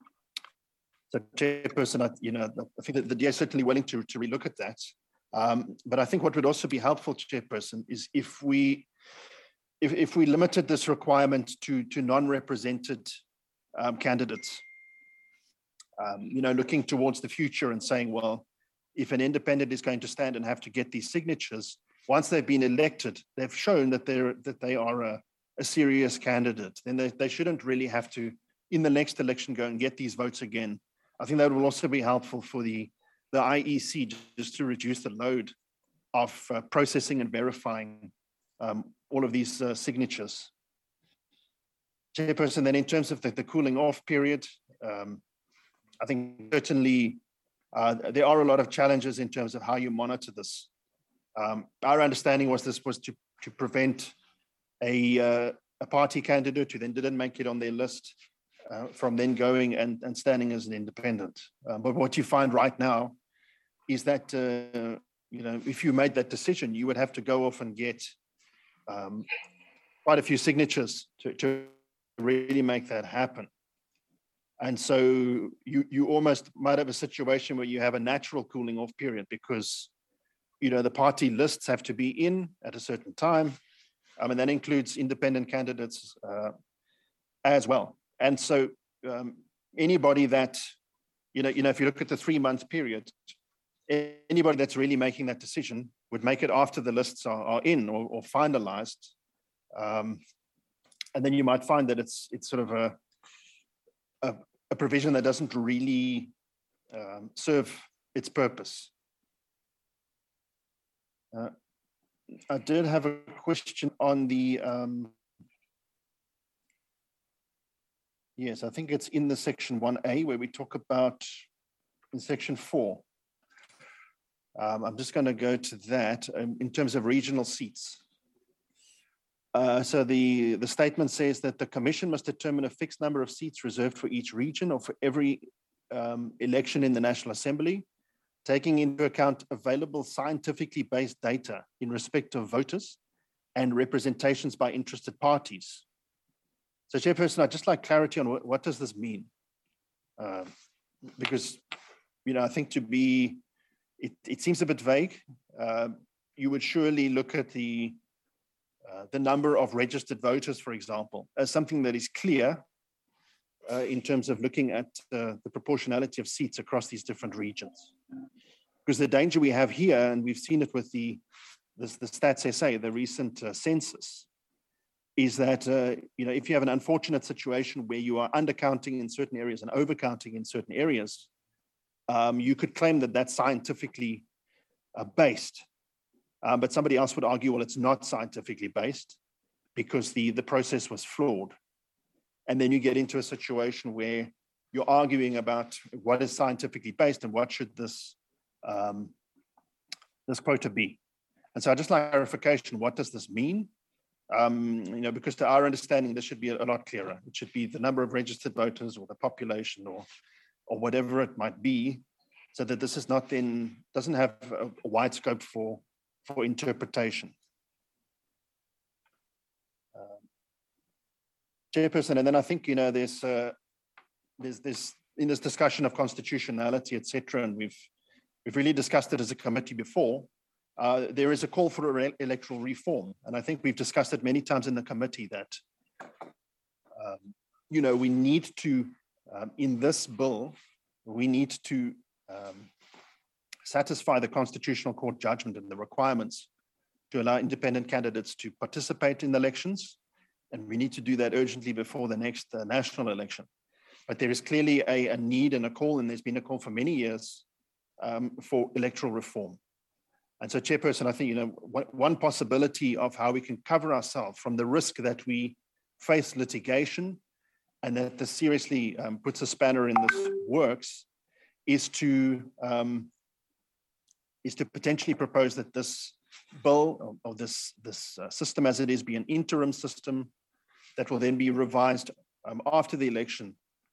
so, Chairperson, I, you know, I think that the D A is certainly willing to, to relook at that. Um, but I think what would also be helpful, Chairperson, is if we if, if we limited this requirement to, to non-represented um, candidates, um, you know, looking towards the future and saying, well, if an independent is going to stand and have to get these signatures, once they've been elected, they've shown that they're that they are a, a serious candidate, then they, they shouldn't really have to, in the next election, go and get these votes again. I think that will also be helpful for the, the I E C, just to reduce the load of uh, processing and verifying um, all of these uh, signatures. Chairperson, then in terms of the, the cooling off period, um, I think certainly uh, there are a lot of challenges in terms of how you monitor this. Um, our understanding was this was to, to prevent a, uh, a party candidate who then didn't make it on their list uh, from then going and, and standing as an independent. Uh, but what you find right now is that, uh, you know, if you made that decision, you would have to go off and get um, quite a few signatures to, to really make that happen. And so you, you almost might have a situation where you have a natural cooling off period because, you know, the party lists have to be in at a certain time. Um, and that includes independent candidates uh, as well. And so um, anybody that, you know, you know, if you look at the three month period, anybody that's really making that decision would make it after the lists are, are in or, or finalized. Um, and then you might find that it's it's sort of a, a, a provision that doesn't really um, serve its purpose. Uh, I did have a question on the, um, yes, I think it's in the section one A where we talk about, in section four. Um, I'm just going to go to that um, in terms of regional seats. Uh, so the, the statement says that the Commission must determine a fixed number of seats reserved for each region or for every um, election in the National Assembly, taking into account available scientifically based data in respect of voters and representations by interested parties. So, Chairperson, I'd just like clarity on what, what does this mean? Uh, because, you know, I think to be, it, it seems a bit vague. Uh, you would surely look at the, uh, the number of registered voters, for example, as something that is clear uh, in terms of looking at uh, the proportionality of seats across these different regions. Because the danger we have here, and we've seen it with the, this, the Stats S A, the recent uh, census, is that uh, you know, if you have an unfortunate situation where you are undercounting in certain areas and overcounting in certain areas, um, you could claim that that's scientifically uh, based. Um, but somebody else would argue, well, it's not scientifically based because the, the process was flawed. And then you get into a situation where you're arguing about what is scientifically based and what should this um, this quota be. And so I just like clarification, what does this mean? Um, you know, because to our understanding, this should be a lot clearer. It should be the number of registered voters or the population or, or whatever it might be, so that this is not then, doesn't have a, a wide scope for, for interpretation. Um, Chairperson, and then I think, you know, there's, uh, there's this, in this discussion of constitutionality, et cetera, and we've, we've really discussed it as a committee before, uh, there is a call for re electoral reform. And I think we've discussed it many times in the committee that, um, you know, we need to, um, in this bill, we need to um, satisfy the Constitutional Court judgment and the requirements to allow independent candidates to participate in elections. And we need to do that urgently before the next uh, national election. But there is clearly a, a need and a call, and there's been a call for many years um, for electoral reform. And so, Chairperson, I think, you know, one, one possibility of how we can cover ourselves from the risk that we face litigation and that this seriously um, puts a spanner in this works is to um, is to potentially propose that this bill or, or this this uh, system as it is be an interim system that will then be revised um, after the election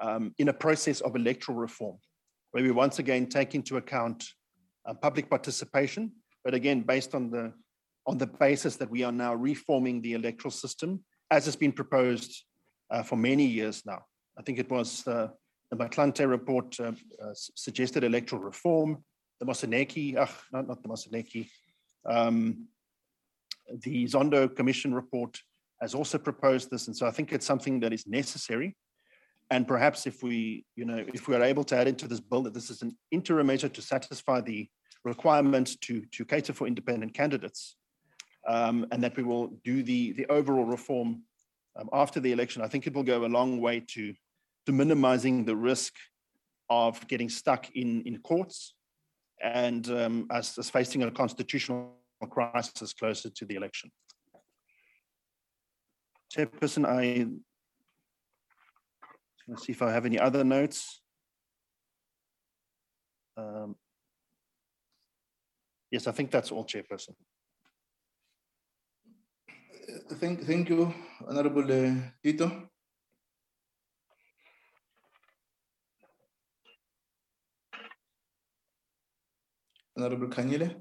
um, in a process of electoral reform, where we once again take into account uh, public participation, but again, based on the, on the basis that we are now reforming the electoral system, as has been proposed uh, for many years now. I think it was uh, the Maclante report uh, uh, suggested electoral reform, the Moseneke, ugh, not, not the Moseneke, um, the Zondo Commission report has also proposed this. And so I think it's something that is necessary. And perhaps if we, you know, if we are able to add into this bill that this is an interim measure to satisfy the requirement to, to cater for independent candidates, um, and that we will do the, the overall reform um, after the election, I think it will go a long way to, to minimizing the risk of getting stuck in, in courts and um, us, us facing a constitutional crisis closer to the election. Chairperson, I let's see if I have any other notes. Um, yes, I think that's all, Chairperson. Thank, thank you, Honorable uh, Tito. Honorable Kanyile.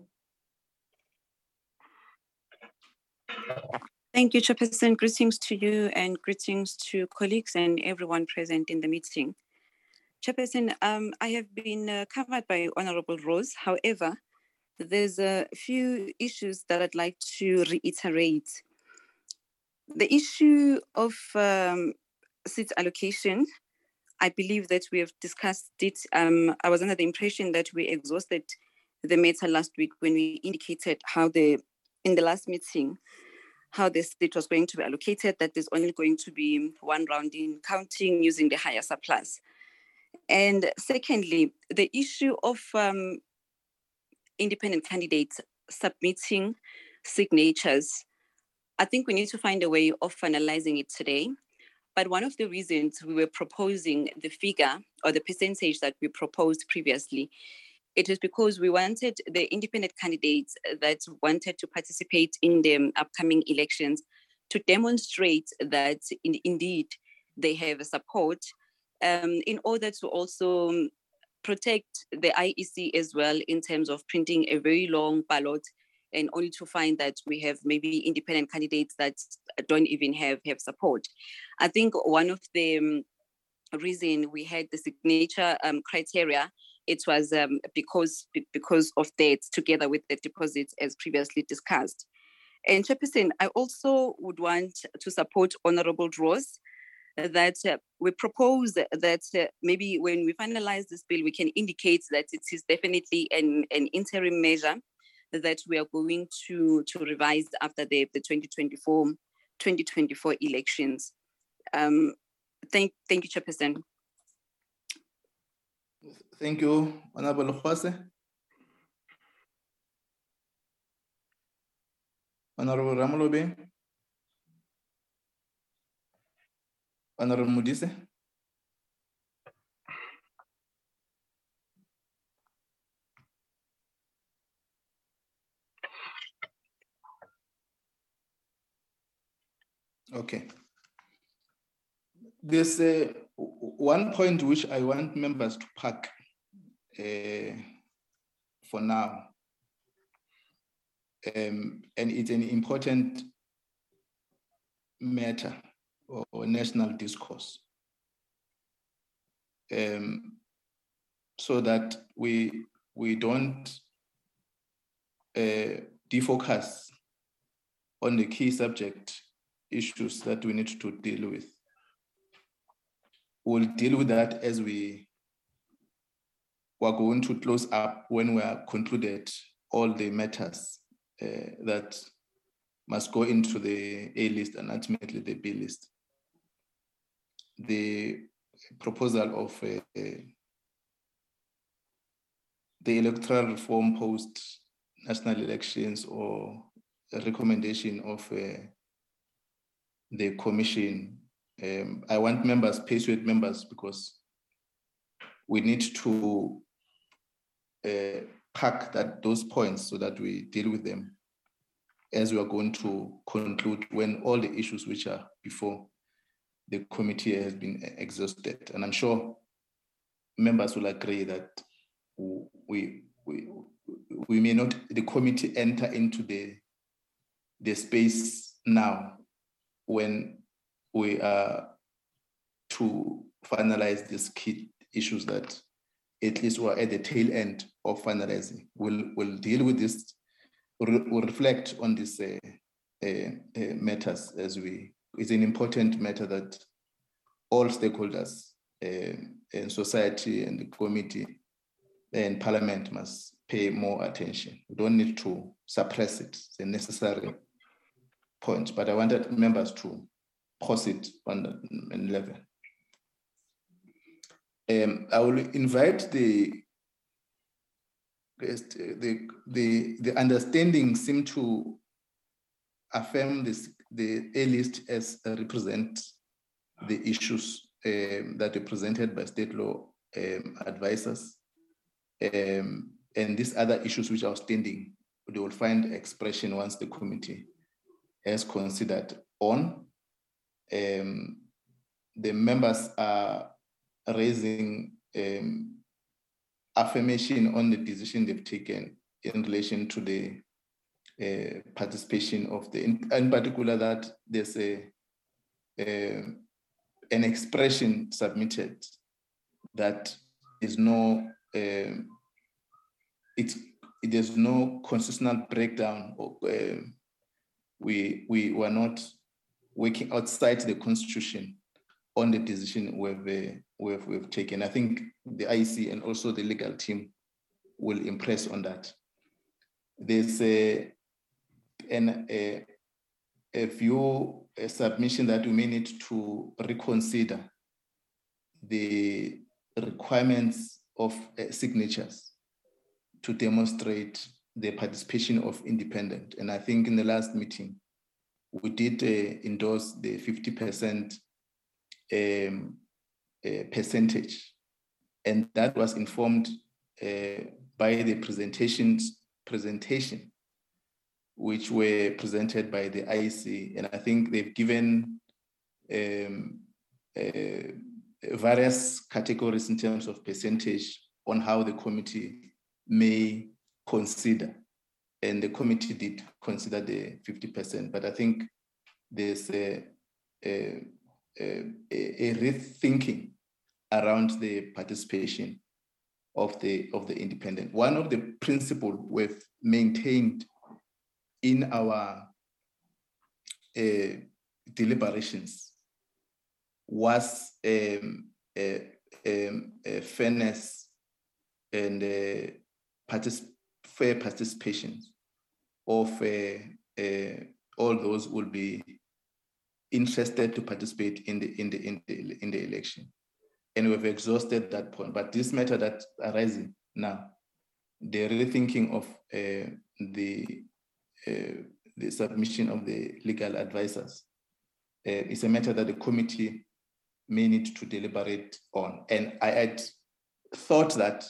Thank you, Chairperson. Greetings to you and greetings to colleagues and everyone present in the meeting. Chairperson, um, I have been uh, covered by Honorable Rose. However, there's a few issues that I'd like to reiterate. The issue of um, seat allocation, I believe that we have discussed it. Um, I was under the impression that we exhausted the matter last week when we indicated how the, in the last meeting, how the seat was going to be allocated, that there's only going to be one round in counting using the higher surplus. And secondly, the issue of um, independent candidates submitting signatures, I think we need to find a way of finalizing it today. But one of the reasons we were proposing the figure or the percentage that we proposed previously, it is because we wanted the independent candidates that wanted to participate in the upcoming elections to demonstrate that in, indeed they have a support um, in order to also protect the I E C as well in terms of printing a very long ballot and only to find that we have maybe independent candidates that don't even have, have support. I think one of the um, reason we had the signature um, criteria, it was um, because, because of that, together with the deposits as previously discussed. And Chairperson, I also would want to support Honorable Rose that uh, we propose that uh, maybe when we finalize this bill, we can indicate that it is definitely an, an interim measure that we are going to, to revise after the, the twenty twenty-four, twenty twenty-four elections. Um, thank, thank you, Chairperson. Thank you, Honorable Khwase. Honorable Ramolobe. Honorable Mudise. Okay. There's uh, one point which I want members to park uh, for now. Um, and it's an important matter or, or national discourse. Um, so that we, we don't uh, defocus on the key subject issues that we need to deal with. We'll deal with that as we are going to close up when we are concluded all the matters uh, that must go into the A list and ultimately the B list. The proposal of uh, the electoral reform post national elections or a recommendation of uh, the commission. Um, I want members, persuade members, because we need to uh, pack that those points so that we deal with them as we are going to conclude when all the issues which are before the committee has been exhausted. And I'm sure members will agree that we, we, we may not, the committee enter into the, the space now when we are to finalize these key issues that at least we're at the tail end of finalizing. We'll, we'll deal with this, we'll reflect on these uh, uh, uh, matters as we, it's an important matter that all stakeholders uh, in society and the committee and parliament must pay more attention. We don't need to suppress it, it's a necessary point, but I wanted members to pause it on the level. Um, I will invite the, the, the, the understanding seem to affirm this, the A list as uh, represent the issues um, that are presented by state law um, advisors. Um, and these other issues which are outstanding, they will find expression once the committee has considered on. Um, the members are raising um, affirmation on the decision they've taken in relation to the uh, participation of the, in, in particular that there's a, a an expression submitted that is no, uh, it, it there's no constitutional breakdown. Or, uh, we, we were not working outside the constitution on the decision we've, uh, we've, we've taken. I think the I E C and also the legal team will impress on that. There's a, an, a, a few a submission that we may need to reconsider the requirements of uh, signatures to demonstrate the participation of independent. And I think in the last meeting, we did uh, endorse the fifty percent um, uh, percentage. And that was informed uh, by the presentations, presentation, which were presented by the I E C. And I think they've given um, uh, various categories in terms of percentage on how the committee may consider. And the committee did consider the fifty percent, but I think there's a, a, a, a rethinking around the participation of the, of the independent. One of the principles we've maintained in our uh, deliberations was um, a, a, a fairness and a particip fair participation of uh, uh, all those who will be interested to participate in the in the in the in the election, and we've exhausted that point. But this matter that arising now, the rethinking of uh, the uh, the submission of the legal advisors uh, is a matter that the committee may need to deliberate on. And I had thought that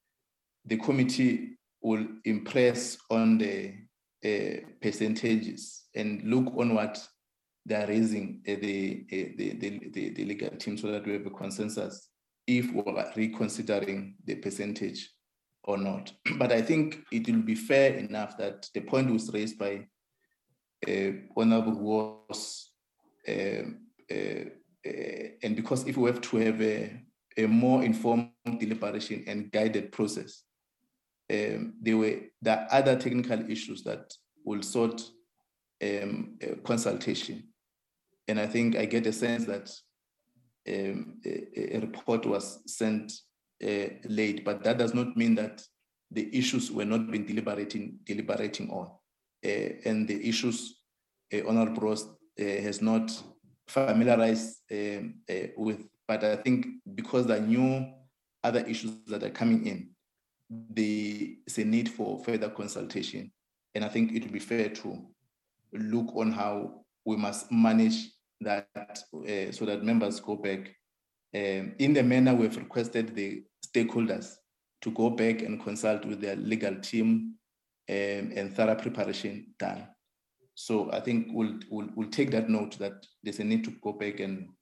the committee will impress on the uh, percentages and look on what they're raising uh, the, uh, the, the, the, the legal team so that we have a consensus if we're reconsidering the percentage or not. But I think it will be fair enough that the point was raised by uh, Honorable was, uh, uh, uh, and because if we have to have a, a more informed deliberation and guided process, um, there were there are other technical issues that will sort um, consultation. And I think I get a sense that um, a, a report was sent uh, late, but that does not mean that the issues were not being deliberating, deliberating on. Uh, and the issues uh, Honorable Ross uh, has not familiarized um, uh, with, but I think because there are new other issues that are coming in, there's a need for further consultation. And I think it would be fair to look on how we must manage that uh, so that members go back um, in the manner we've requested the stakeholders to go back and consult with their legal team um, and thorough preparation done. So I think we'll, we'll, we'll take that note that there's a need to go back and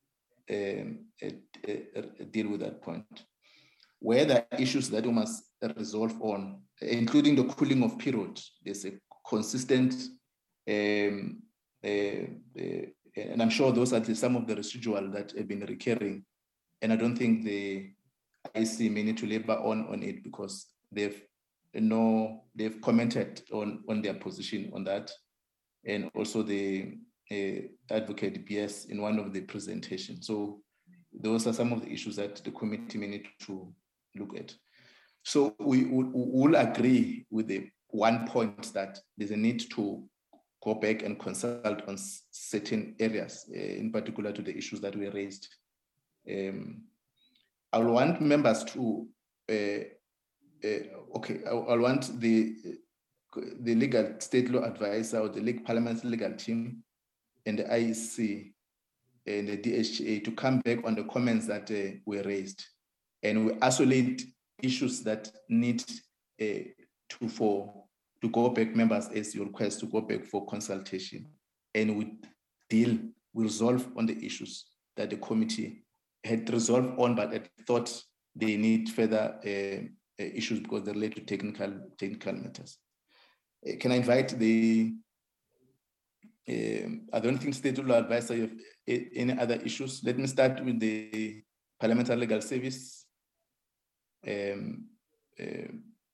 um, uh, uh, deal with that point. Where there are issues that we must resolve on, including the cooling off period, there's a consistent, um, uh, uh, and I'm sure those are the, some of the residual that have been recurring. And I don't think the I C may need to labor on, on it because they've no, they've commented on, on their position on that. And also the uh, advocate B S in one of the presentations. So those are some of the issues that the committee may need to look at. So we will we'll agree with the one point that there's a need to go back and consult on certain areas, uh, in particular to the issues that we raised. Um, I want members to, uh, uh, okay, I, I want the, the legal state law advisor or the league parliament's legal team and the I E C and the D H A to come back on the comments that uh, were raised. And we isolate issues that need uh, to, for, to go back, members as your request to go back for consultation. And we deal, we resolve on the issues that the committee had resolved on, but I thought they need further uh, uh, issues because they relate to technical, technical matters. Uh, can I invite the, uh, I don't think state law advisor have any other issues. Let me start with the Parliamentary Legal Service. Um, uh,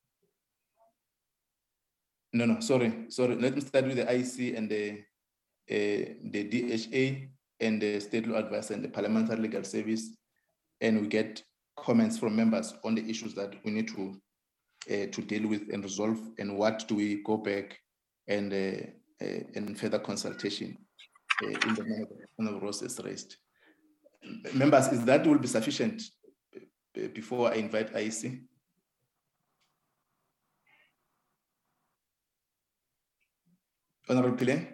no, no, sorry, sorry. Let me start with the I C and the, uh, the D H A and the state law advisor and the Parliamentary Legal Service, and we get comments from members on the issues that we need to uh, to deal with and resolve, and what do we go back and uh, uh, and further consultation uh, in the manner the process raised. Members, is that will be sufficient before I invite I C? Honorable Pillay.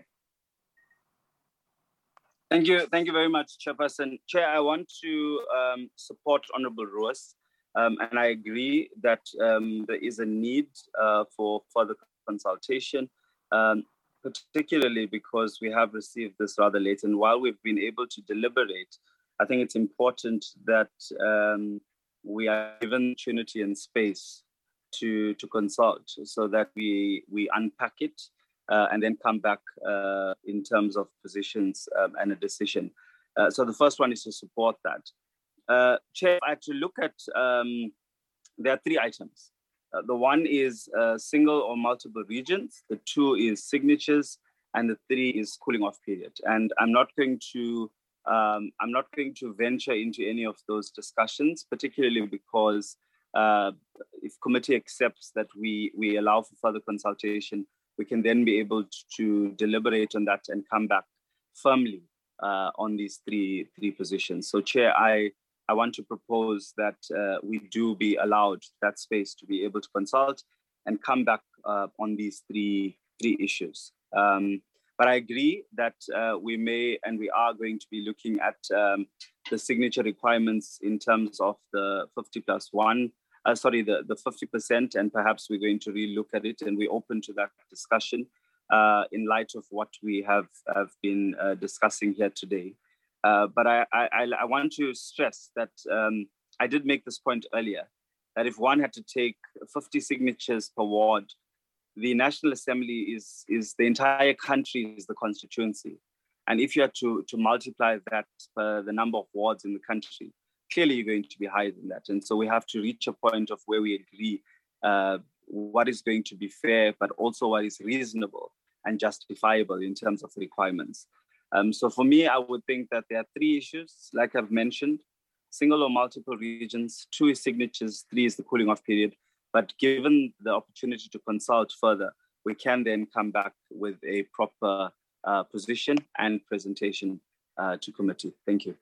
Thank you. Thank you very much, Chairperson. Chair, I want to um, support Honorable Roos, um, and I agree that um, there is a need uh, for further consultation, um, particularly because we have received this rather late. And while we've been able to deliberate, I think it's important that um, we are given opportunity and space to, to consult so that we, we unpack it Uh, and then come back uh, in terms of positions um, and a decision. Uh, so the first one is to support that. Uh, Chair, I had to look at, um, there are three items. Uh, the one is uh, single or multiple regions, the two is signatures, and the three is cooling off period. And I'm not going to, um, I'm not going to venture into any of those discussions, particularly because uh, if committee accepts that we, we allow for further consultation, we can then be able to deliberate on that and come back firmly uh, on these three, three positions. So Chair, I, I want to propose that uh, we do be allowed that space to be able to consult and come back uh, on these three, three issues. Um, but I agree that uh, we may and we are going to be looking at um, the signature requirements in terms of the fifty plus one, Uh, sorry, the, the fifty percent, and perhaps we're going to relook at it, and we're open to that discussion uh, in light of what we have, have been uh, discussing here today. Uh, but I, I, I want to stress that um, I did make this point earlier, that if one had to take fifty signatures per ward, the National Assembly is, is the entire country is the constituency. And if you had to, to multiply that per the number of wards in the country, clearly you're going to be higher than that. And so we have to reach a point of where we agree uh, what is going to be fair, but also what is reasonable and justifiable in terms of the requirements. Um, so for me, I would think that there are three issues, like I've mentioned, single or multiple regions, two is signatures, three is the cooling off period. But given the opportunity to consult further, we can then come back with a proper uh, position and presentation uh, to committee. Thank you.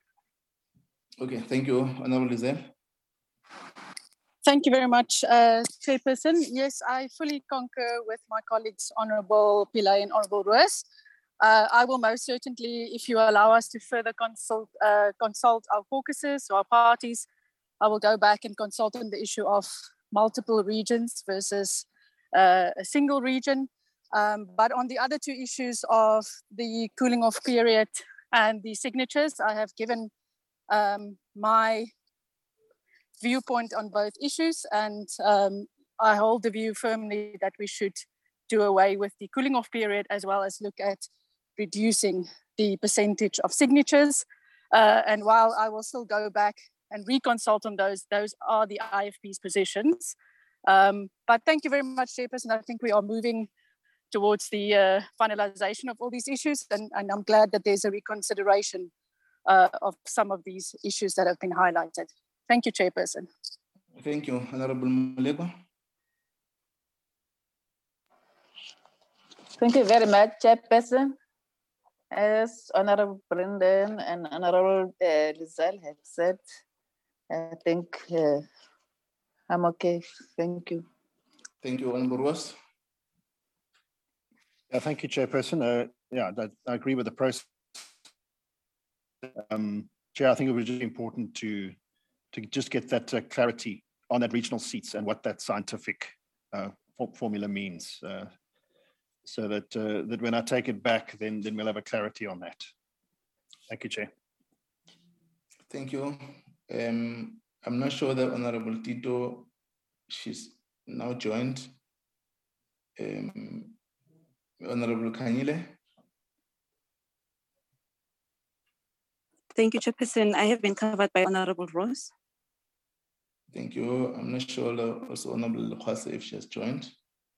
Okay, thank you, Honorable Lizelle. Thank you very much, uh, Chairperson. Yes, I fully concur with my colleagues, Honourable Pillay and Honourable Roos. Uh, I will most certainly, if you allow us to further consult, uh, consult our caucuses or our parties, I will go back and consult on the issue of multiple regions versus uh, a single region. Um, but on the other two issues of the cooling off period and the signatures, I have given um, my viewpoint on both issues, and um, I hold the view firmly that we should do away with the cooling off period, as well as look at reducing the percentage of signatures. Uh, and while I will still go back and reconsult on those, those are the I F B's positions. Um, but thank you very much, Chairperson. I think we are moving towards the uh, finalization of all these issues, and, and I'm glad that there's a reconsideration uh, of some of these issues that have been highlighted. Thank you, Chairperson. Thank you, Honorable Moleko. Thank you very much, Chairperson. As Honorable Brendan and Honorable uh, Lizelle have said, I think uh, I'm okay. Thank you. Thank you, Honorable Ross. Yeah, thank you, Chairperson. Uh, yeah, that, I agree with the process. Um, Chair, I think it was really important to to just get that uh, clarity on that regional seats and what that scientific uh, formula means, uh, so that uh, that when I take it back, then then we'll have a clarity on that. Thank you, Chair. Thank you. Um, I'm not sure that Honorable Tito, she's now joined. Um, Honorable Kanyile. Thank you, Chairperson. I have been covered by Honorable Ross. Thank you. I'm not sure also Honorable Khwase if she has joined.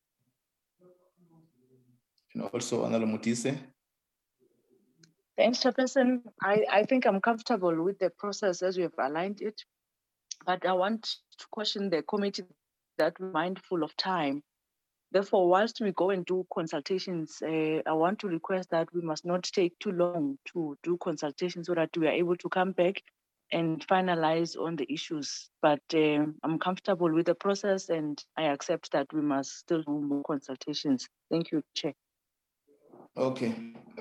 And also Honorable Mutise. Thanks, Chairperson. I, I think I'm comfortable with the process as we have aligned it, but I want to question the committee that we're mindful of time. Therefore, whilst we go and do consultations, uh, I want to request that we must not take too long to do consultations so that we are able to come back and finalize on the issues. But uh, I'm comfortable with the process, and I accept that we must still do more consultations. Thank you, Chair. Okay.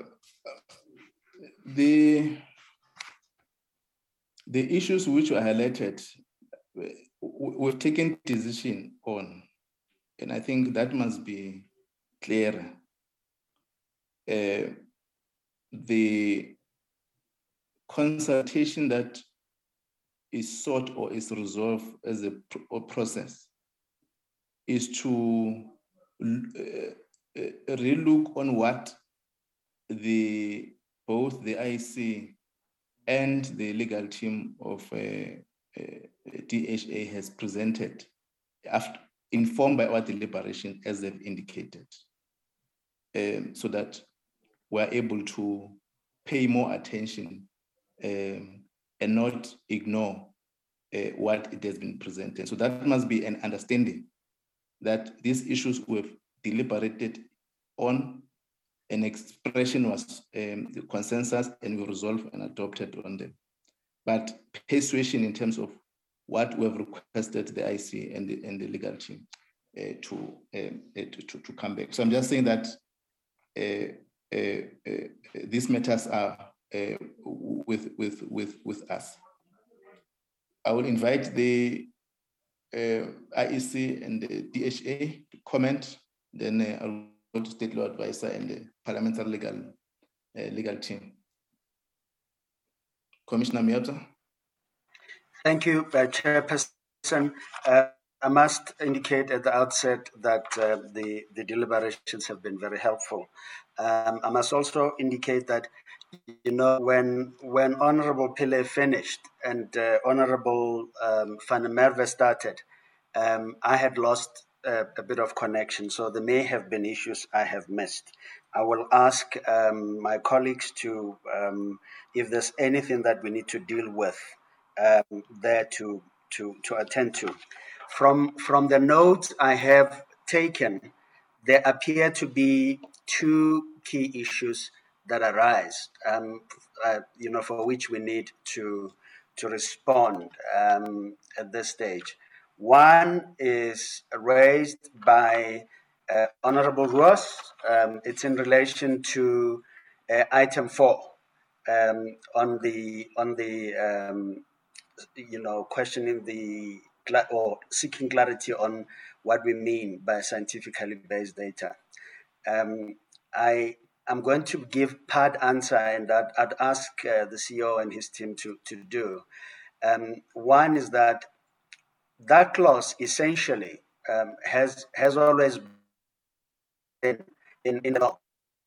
The, the issues which were highlighted, we've taken decision on. And I think that must be clear. Uh, the consultation that is sought or is resolved as a pro process is to uh, uh, relook on what the both the I C and the legal team of uh, uh, D H A has presented after informed by our deliberation as they've indicated, um, so that we're able to pay more attention um, and not ignore uh, what it has been presented. So that must be an understanding that these issues we've deliberated on, an expression was um, the consensus, and we resolved and adopted on them. But persuasion in terms of what we have requested the I C and the, and the legal team uh, to, um, uh, to, to come back. So I'm just saying that uh, uh, uh, these matters are uh, with, with, with, with us. I will invite the uh, I E C and the D H A to comment, then uh, I'll go to State Law Advisor and the Parliamentary Legal, uh, legal team. Commissioner Miota. Thank you, uh, Chairperson. Uh, I must indicate at the outset that uh, the, the deliberations have been very helpful. Um, I must also indicate that, you know, when when Honorable Pillay finished and uh, Honorable um, Van der Merwe started, um, I had lost uh, a bit of connection, so there may have been issues I have missed. I will ask um, my colleagues to, um, if there's anything that we need to deal with, Um, there to, to, to attend to. From, from the notes I have taken, there appear to be two key issues that arise, um, uh, you know, for which we need to, to respond um, at this stage. One is raised by uh, Honorable Ross. Um, it's in relation to uh, item four um, on the on the um, you know, questioning the or seeking clarity on what we mean by scientifically based data. Um, I I'm going to give part answer, and I'd, I'd ask uh, the C E O and his team to, to do. Um, one is that that clause essentially um, has has always been in, in the law.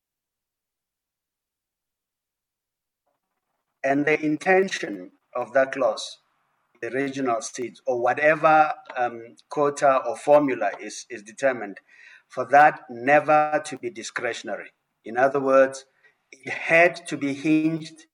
And the intention of that clause, the regional seats, or whatever um, quota or formula is, is determined, for that never to be discretionary. In other words, it had to be hinged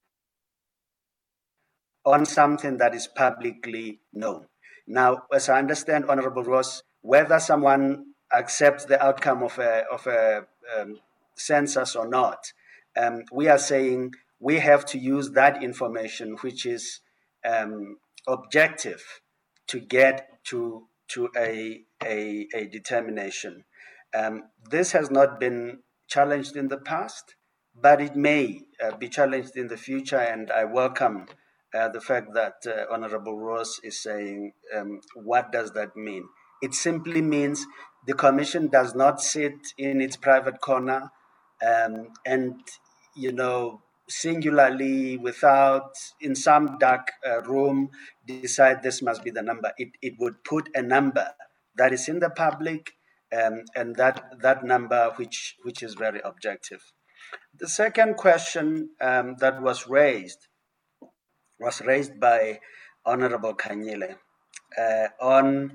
on something that is publicly known. Now, as I understand, Honorable Ross, whether someone accepts the outcome of a, of a um, census or not, um, we are saying we have to use that information, which is um, objective, to get to, to a, a, a determination. Um, this has not been challenged in the past, but it may uh, be challenged in the future, and I welcome uh, the fact that uh, Honorable Ross is saying, um, what does that mean? It simply means the Commission does not sit in its private corner um, and, you know, singularly, without, in some dark uh, room, decide this must be the number. It, it would put a number that is in the public, um, and that, that number which, which is very objective. The second question um, that was raised was raised by Honorable Kanyile uh, on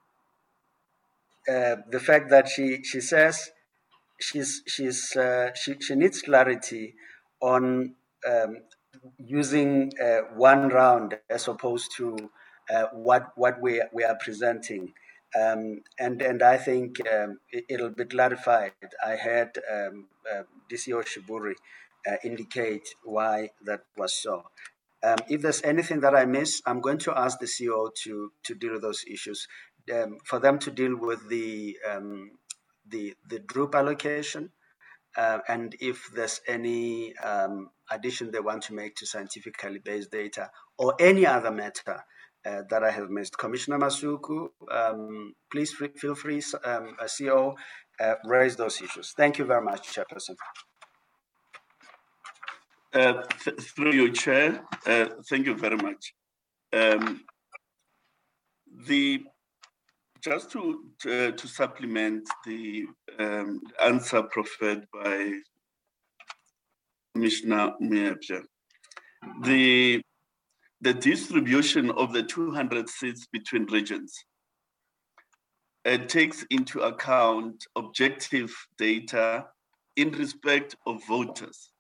uh, the fact that she, she says she's, she's, uh, she, she needs clarity on um, using uh, one round as opposed to uh, what, what we, we are presenting. Um, and, and I think um, it, it'll be clarified. I heard um, uh, D C O Shiburi uh, indicate why that was so. Um, if there's anything that I miss, I'm going to ask the C E O to, to deal with those issues, um, for them to deal with the, um, the, the group allocation, uh, and if there's any um, addition they want to make to scientifically based data or any other matter uh, that I have missed. Commissioner Masuku, um, please free, feel free, um, C E O, uh, raise those issues. Thank you very much, Chairperson. Uh, th through your chair, uh, thank you very much. Um, the just to uh, to supplement the um, answer proffered by Commissioner Muyepja, the the distribution of the two hundred seats between regions it takes into account objective data in respect of voters.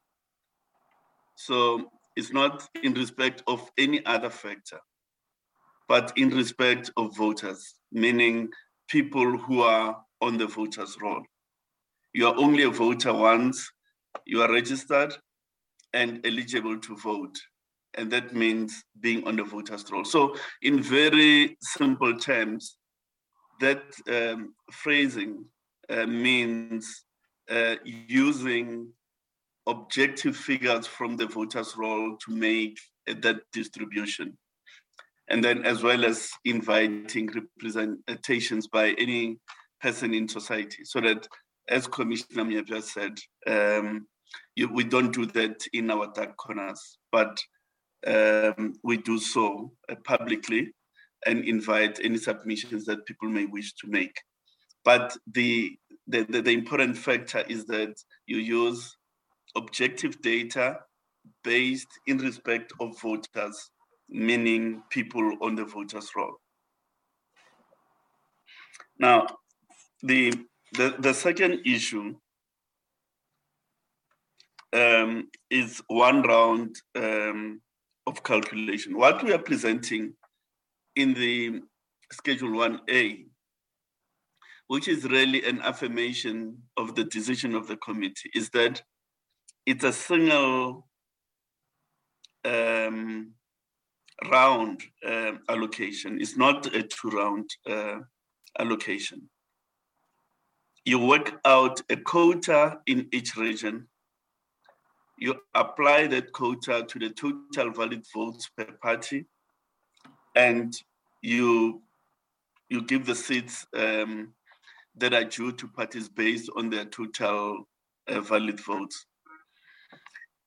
So it's not in respect of any other factor, but in respect of voters, meaning people who are on the voters roll. You are only a voter once you are registered and eligible to vote. And that means being on the voters roll. So in very simple terms, that um, phrasing uh, means uh, using objective figures from the voters roll to make uh, that distribution. And then as well as inviting representations by any person in society, so that, as Commissioner Muyepja said, um, you, we don't do that in our dark corners, but um, we do so uh, publicly and invite any submissions that people may wish to make. But the, the, the, the important factor is that you use objective data based in respect of voters, meaning people on the voters roll. Now, the, the, the second issue um, is one round um, of calculation. What we are presenting in the Schedule one A, which is really an affirmation of the decision of the committee, is that it's a single um, round uh, allocation. It's not a two-round uh, allocation. You work out a quota in each region. You apply that quota to the total valid votes per party, and you, you give the seats um, that are due to parties based on their total uh, valid votes.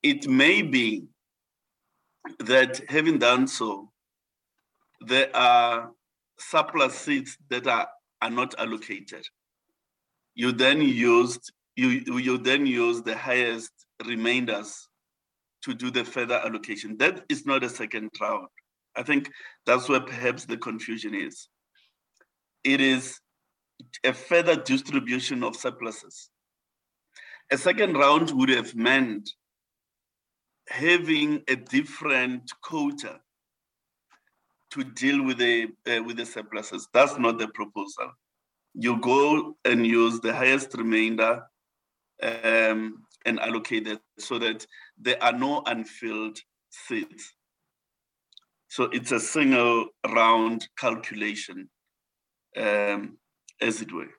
it may be that having done so, there are surplus seats that are, are not allocated. You then used you you then use the highest remainders to do the further allocation. That is not a second round. I think that's where perhaps the confusion is. It is a further distribution of surpluses. A second round would have meant having a different quota to deal with the uh, with the surpluses. That's not the proposal. You go and use the highest remainder um, and allocate it so that there are no unfilled seats. So it's a single round calculation, um, as it were.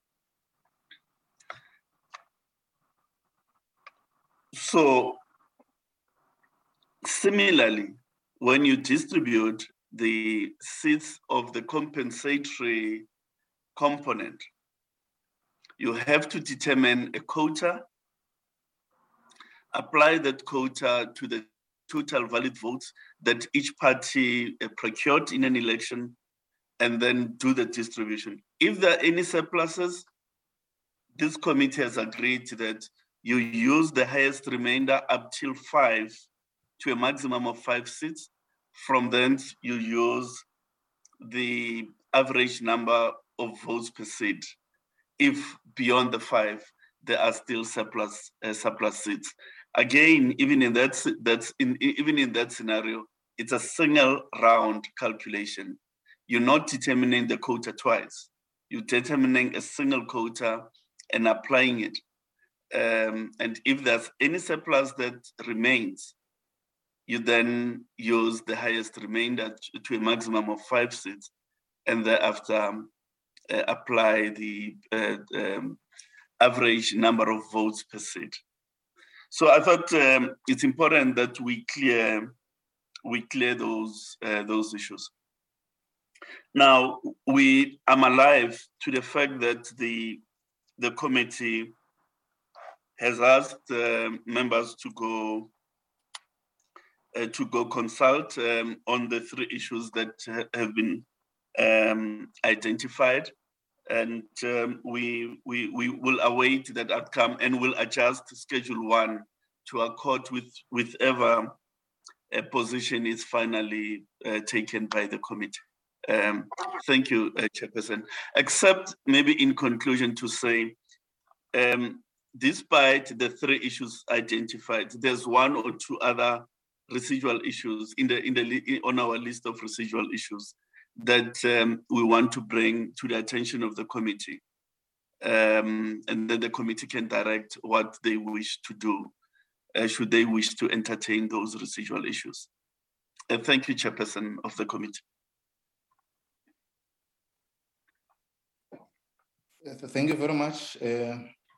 So similarly, when you distribute the seats of the compensatory component, you have to determine a quota, apply that quota to the total valid votes that each party uh, procured in an election, and then do the distribution. If there are any surpluses, this committee has agreed that you use the highest remainder up till five to a maximum of five seats. From then, you use the average number of votes per seat. If beyond the five, there are still surplus uh, surplus seats. Again, even in that that's in even in that scenario, it's a single round calculation. You're not determining the quota twice. You're determining a single quota and applying it. Um, and if there's any surplus that remains, you then use the highest remainder to a maximum of five seats, and thereafter um, uh, apply the uh, um, average number of votes per seat. So I thought um, it's important that we clear we clear those uh, those issues. Now we am alive to the fact that the the committee has asked uh, members to go uh, to go consult um, on the three issues that ha have been um, identified, and um, we we we will await that outcome and will adjust Schedule One to accord with whichever uh, position is finally uh, taken by the committee. Um, thank you, uh, Chairperson. Except maybe in conclusion to say, um, despite the three issues identified, there's one or two other residual issues in the in the on our list of residual issues that um, we want to bring to the attention of the committee, um, and then the committee can direct what they wish to do, uh, should they wish to entertain those residual issues. Uh, thank you, Chairperson of the committee. Thank you very much. Uh,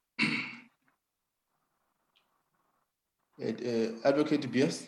uh, Advocate Bias.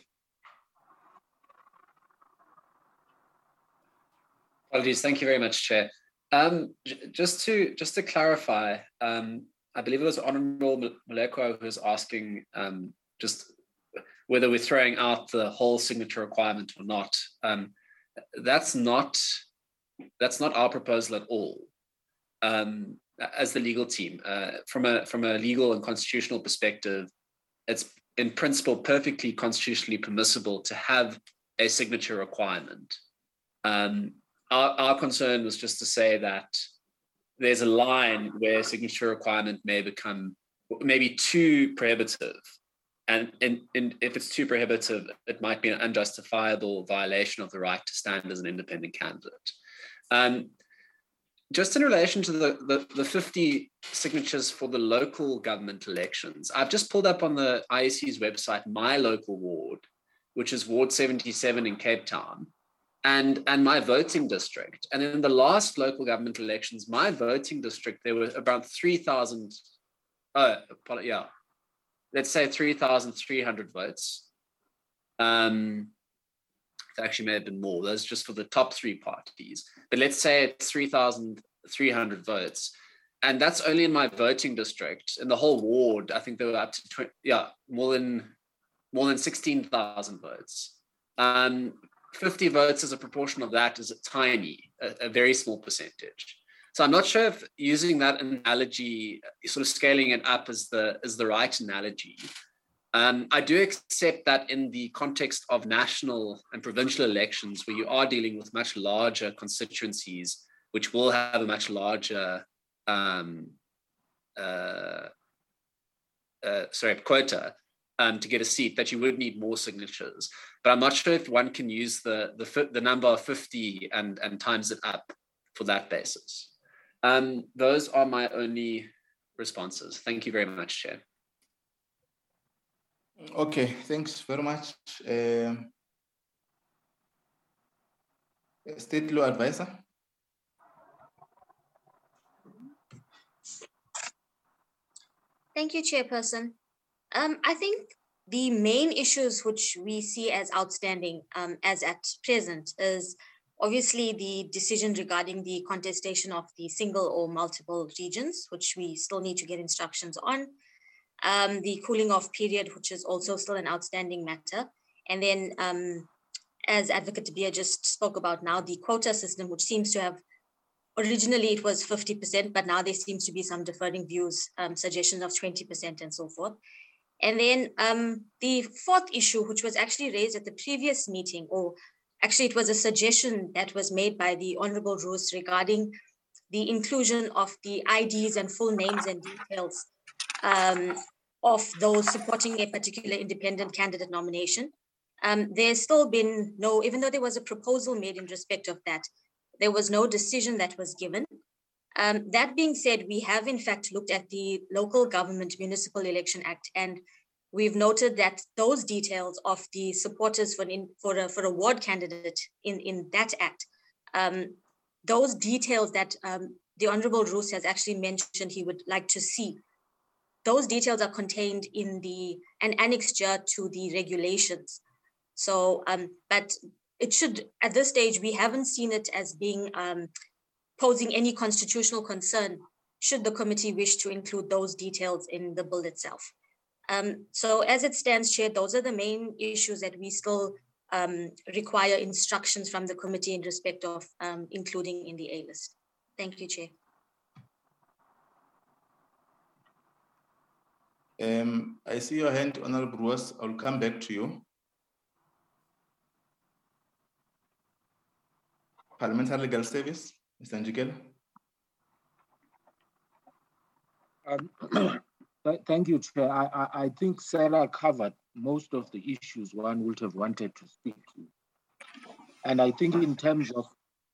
Apologies. Thank you very much, Chair. Um, just to just to clarify, um, I believe it was Honourable Malekwa who was asking um, just whether we're throwing out the whole signature requirement or not. Um, that's not that's not our proposal at all. Um, as the legal team, uh, from a from a legal and constitutional perspective, it's in principle perfectly constitutionally permissible to have a signature requirement. Um, our, our concern was just to say that there's a line where signature requirement may become maybe too prohibitive. And, and, and if it's too prohibitive, it might be an unjustifiable violation of the right to stand as an independent candidate. Um, Just in relation to the, the, the fifty signatures for the local government elections, I've just pulled up on the I E C's website my local ward, which is Ward seventy-seven in Cape Town, and, and my voting district. And in the last local government elections, my voting district, there were about three thousand, uh, yeah, let's say three thousand three hundred votes. Um, It actually may have been more. Those just for the top three parties. But let's say it's three thousand three hundred votes. And that's only in my voting district. In the whole ward, I think there were up to twenty, yeah, more than more than sixteen thousand votes. Um, fifty votes as a proportion of that is tiny, a, a very small percentage. So I'm not sure if using that analogy, sort of scaling it up is the, is the right analogy. Um, I do accept that in the context of national and provincial elections, where you are dealing with much larger constituencies, which will have a much larger um, uh, uh, sorry, quota um, to get a seat, that you would need more signatures. But I'm not sure if one can use the, the, the number of fifty and, and times it up for that basis. Um, those are my only responses. Thank you very much, Chair. Okay, thanks very much. Um, State Law Advisor. Thank you, Chairperson. Um, I think the main issues which we see as outstanding um, as at present is obviously the decision regarding the contestation of the single or multiple regions, which we still need to get instructions on. Um, the cooling off period, which is also still an outstanding matter. And then, um, as Advocate De Beer just spoke about now, the quota system, which seems to have, originally it was fifty percent, but now there seems to be some differing views, um, suggestions of twenty percent and so forth. And then um, the fourth issue, which was actually raised at the previous meeting, or actually it was a suggestion that was made by the Honorable Roos regarding the inclusion of the I Ds and full names and details um, of those supporting a particular independent candidate nomination. Um, there's still been no, even though there was a proposal made in respect of that, there was no decision that was given. Um, that being said, we have in fact looked at the Local Government Municipal Election Act, and we've noted that those details of the supporters for, in, for, a, for a ward candidate in, in that act, um, those details that um, the Honorable Roos has actually mentioned he would like to see, those details are contained in the an annexure to the regulations. So, um, but it should, at this stage, we haven't seen it as being um, posing any constitutional concern should the committee wish to include those details in the bill itself. Um, so as it stands, Chair, those are the main issues that we still um, require instructions from the committee in respect of um, including in the A list. Thank you, Chair. Um, I see your hand, Honorable Roos. I'll come back to you. Parliamentary Legal Service, Mister Njikelo. Um, thank you, Chair. I, I, I think Sarah covered most of the issues one would have wanted to speak to. And I think in terms of,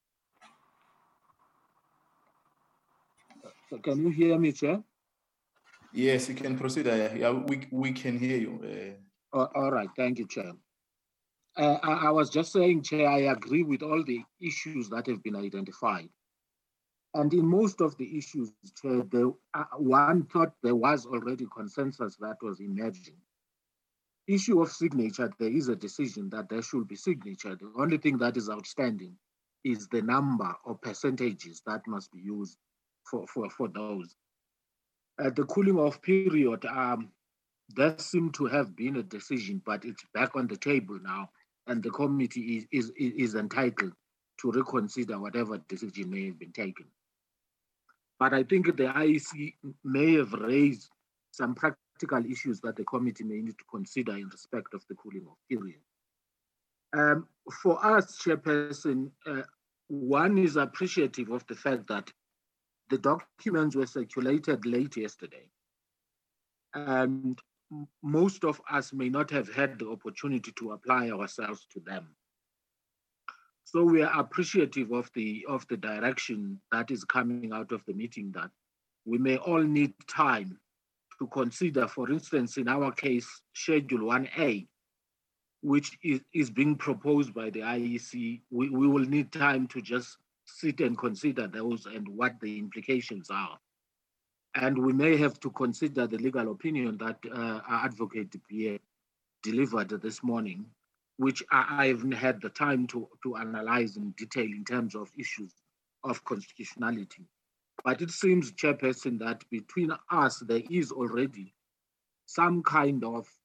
so can you hear me, Chair? Yes, you can proceed. Uh, yeah, we, we can hear you. Uh, uh, all right, thank you, Chair. Uh, I, I was just saying, Chair, I agree with all the issues that have been identified. And in most of the issues, Chair, the, uh, one thought there was already consensus that was emerging. Issue of signature, there is a decision that there should be signature. The only thing that is outstanding is the number of percentages that must be used for, for, for those. Uh, the cooling off period, um, there seemed to have been a decision, but it's back on the table now, and the committee is, is, is entitled to reconsider whatever decision may have been taken. But I think the I E C may have raised some practical issues that the committee may need to consider in respect of the cooling off period. Um, for us, Chairperson, uh, one is appreciative of the fact that the documents were circulated late yesterday, and most of us may not have had the opportunity to apply ourselves to them. So we are appreciative of the, of the direction that is coming out of the meeting, that we may all need time to consider, for instance, in our case, Schedule one A, which is, is being proposed by the I E C. We, we will need time to just sit and consider those and what the implications are. And we may have to consider the legal opinion that uh, our Advocate De Beer delivered this morning, which I, I haven't had the time to, to analyze in detail in terms of issues of constitutionality. But it seems, Chairperson, that between us, there is already some kind of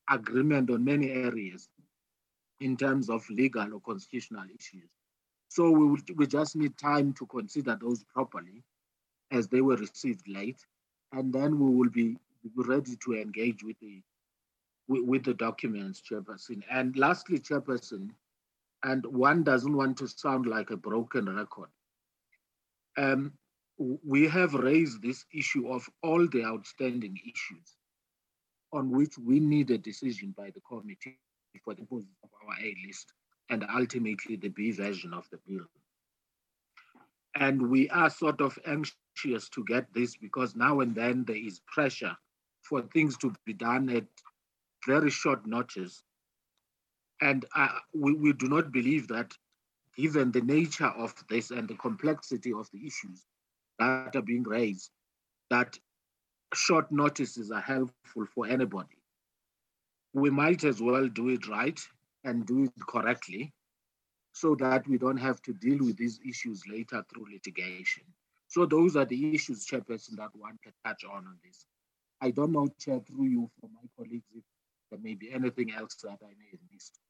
agreement on many areas in terms of legal or constitutional issues. So we, would, we just need time to consider those properly as they were received late, and then we will be ready to engage with the with, with the documents, Chairperson. And lastly, Chairperson, and one doesn't want to sound like a broken record, um, we have raised this issue of all the outstanding issues on which we need a decision by the committee for the purpose of our A list and ultimately the B version of the bill. And we are sort of anxious to get this because now and then there is pressure for things to be done at very short notice. And uh, we, we do not believe that, given the nature of this and the complexity of the issues that are being raised, that short notices are helpful for anybody. We might as well do it right and do it correctly so that we don't have to deal with these issues later through litigation. So those are the issues, Chairperson, that one can touch on on this. I don't know, Chair, through you from my colleagues, if there may be anything else that I may have missed.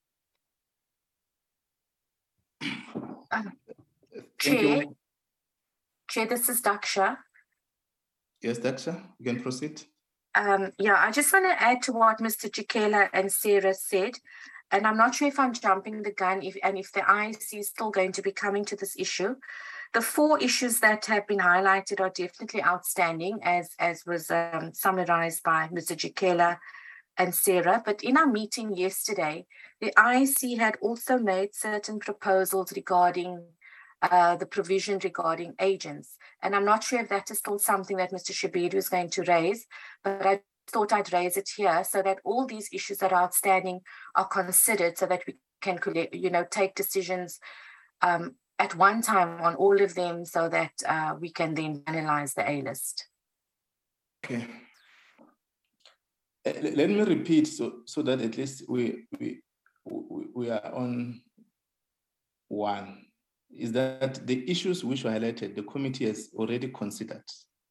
Um, Chair, Chair, this is Daksha. Yes, Daksha, you can proceed. Um, yeah, I just want to add to what Mister Chikela and Sarah said, and I'm not sure if I'm jumping the gun if, and if the I C is still going to be coming to this issue. The four issues that have been highlighted are definitely outstanding, as, as was um, summarized by Mister Chikela and Sarah. But in our meeting yesterday, the I C had also made certain proposals regarding uh, the provision regarding agents. And I'm not sure if that is still something that Mister Shabiru is going to raise, but I thought I'd raise it here so that all these issues that are outstanding are considered so that we can, you know, take decisions um, at one time on all of them so that uh, we can then analyze the A list. Okay. Uh, let me repeat so, so that at least we, we, we are on one. Is that the issues which were highlighted, the committee has already considered.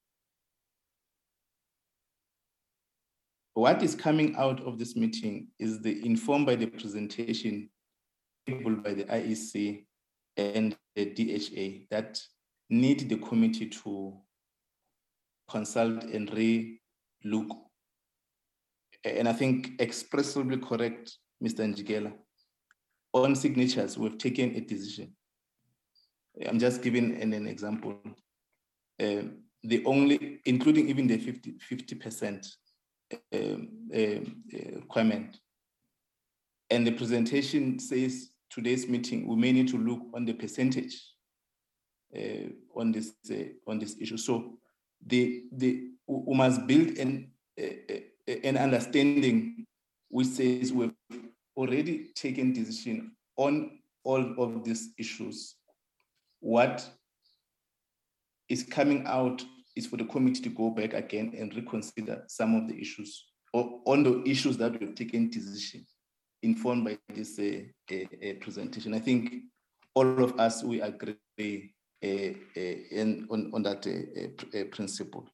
What is coming out of this meeting is the informed by the presentation tabled by the I E C and the D H A that need the committee to consult and re-look. And I think expressively correct, Mister Njigela, on signatures, we've taken a decision. I'm just giving an, an example. Uh, the only, including even the fifty percent um, um, uh, requirement. And the presentation says today's meeting, we may need to look on the percentage uh, on this uh, on this issue. So the, the, we must build an, uh, an understanding which says we've already taken decision on all of these issues. What is coming out is for the committee to go back again and reconsider some of the issues, or on the issues that we've taken decision, informed by this uh, uh, uh, presentation. I think all of us, we agree uh, uh, in, on, on that uh, uh, principle.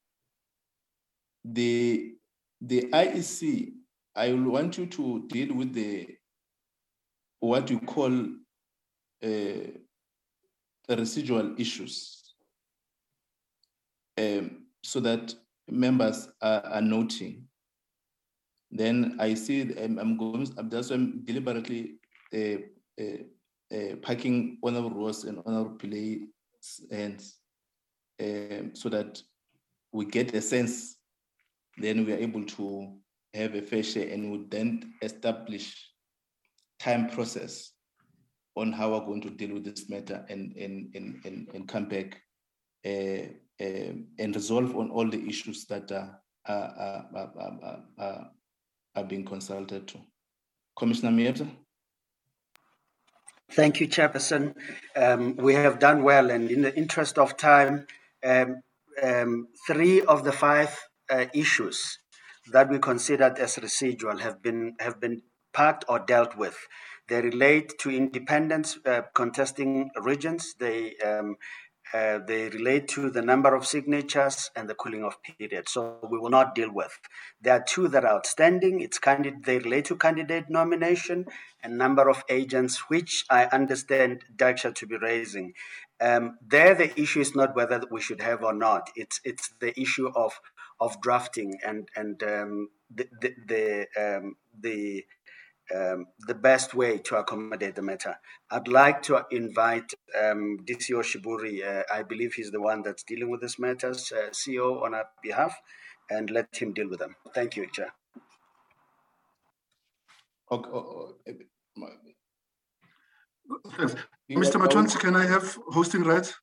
The, the I E C, I will want you to deal with the, what you call uh, the residual issues, um, so that members are, are noting. Then I see I'm, I'm going. I'm just I'm deliberately uh, uh, uh, packing Honorable Ross and Honorable Pillay hands, um, so that we get a sense. Then we are able to have a fair share, and would then establish time process on how we're going to deal with this matter and, and, and, and, and come back uh, uh, and resolve on all the issues that are, are, are, are, are, are being consulted to. Commissioner Mieta? Thank you, Chairperson. Um, we have done well, and in the interest of time, um, um, three of the five uh, issues that we considered as residual have been, have been parked or dealt with. They relate to independence uh, contesting regions. They um, Uh, they relate to the number of signatures and the cooling off period. So we will not deal with. There are two that are outstanding. It's candidate, they relate to candidate nomination and number of agents, which I understand Daksha to be raising. Um, there, the issue is not whether we should have or not. It's it's the issue of of drafting and and um, the the the, um, the Um, the best way to accommodate the matter. I'd like to invite um, D C O Shiburi, uh, I believe he's the one that's dealing with this matters, uh, C E O on our behalf, and let him deal with them. Thank you, Chair. Okay, oh, oh, Thanks. Mister Matonsi, can I have hosting rights?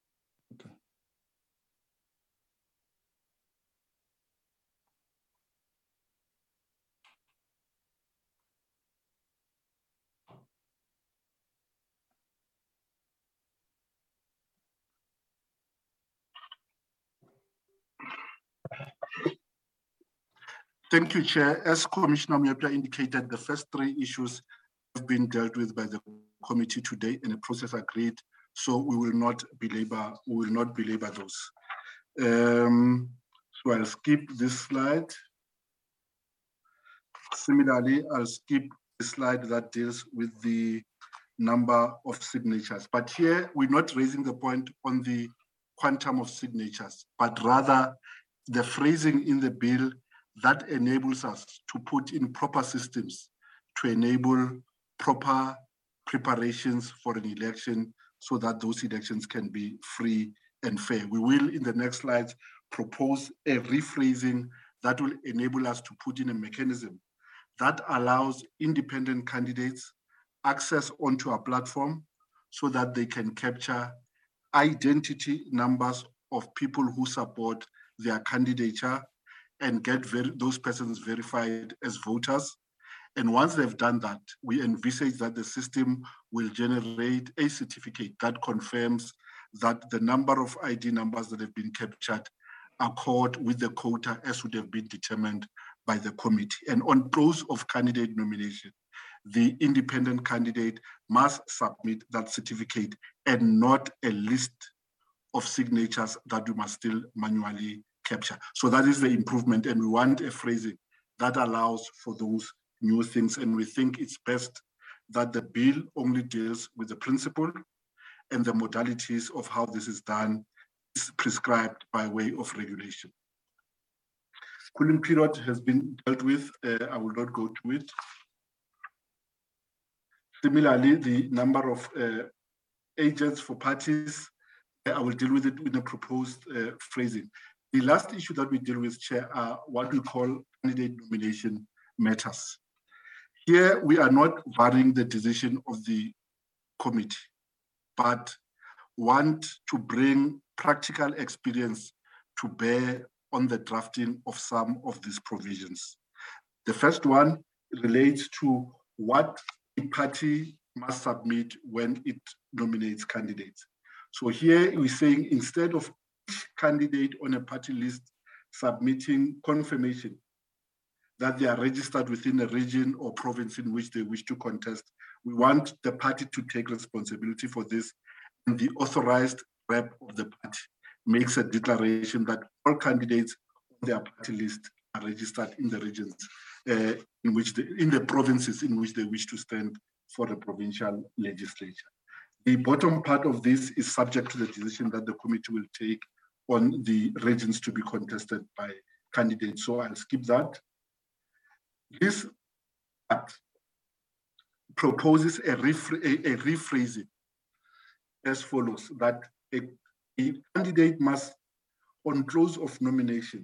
Thank you, Chair. As Commissioner Muyapia indicated, the first three issues have been dealt with by the committee today and a process agreed, so we will not belabor, we will not belabor those. Um, so I'll skip this slide. Similarly, I'll skip the slide that deals with the number of signatures. But here, we're not raising the point on the quantum of signatures, but rather the phrasing in the bill that enables us to put in proper systems to enable proper preparations for an election so that those elections can be free and fair. We will, in the next slides, propose a rephrasing that will enable us to put in a mechanism that allows independent candidates access onto our platform so that they can capture identity numbers of people who support their candidature and get ver- those persons verified as voters. And once they've done that, we envisage that the system will generate a certificate that confirms that the number of I D numbers that have been captured accord with the quota as would have been determined by the committee. And on those of candidate nomination, the independent candidate must submit that certificate and not a list of signatures that we must still manually capture. So that is the improvement, and we want a phrasing that allows for those new things. And we think it's best that the bill only deals with the principle, and the modalities of how this is done is prescribed by way of regulation. Cooling period has been dealt with. Uh, I will not go to it. Similarly, the number of uh, agents for parties, uh, I will deal with it in a proposed uh, phrasing. The last issue that we deal with, Chair, are what we call candidate nomination matters. Here, we are not varying the decision of the committee, but want to bring practical experience to bear on the drafting of some of these provisions. The first one relates to what a party must submit when it nominates candidates. So here we're saying instead of each candidate on a party list submitting confirmation that they are registered within a region or province in which they wish to contest, we want the party to take responsibility for this, and the authorized rep of the party makes a declaration that all candidates on their party list are registered in the regions uh, in which they, in the provinces in which they wish to stand for the provincial legislature. The bottom part of this is subject to the decision that the committee will take on the regions to be contested by candidates. So I'll skip that. This part proposes a, rephr a, a rephrasing as follows, that a, a candidate must, on close of nomination,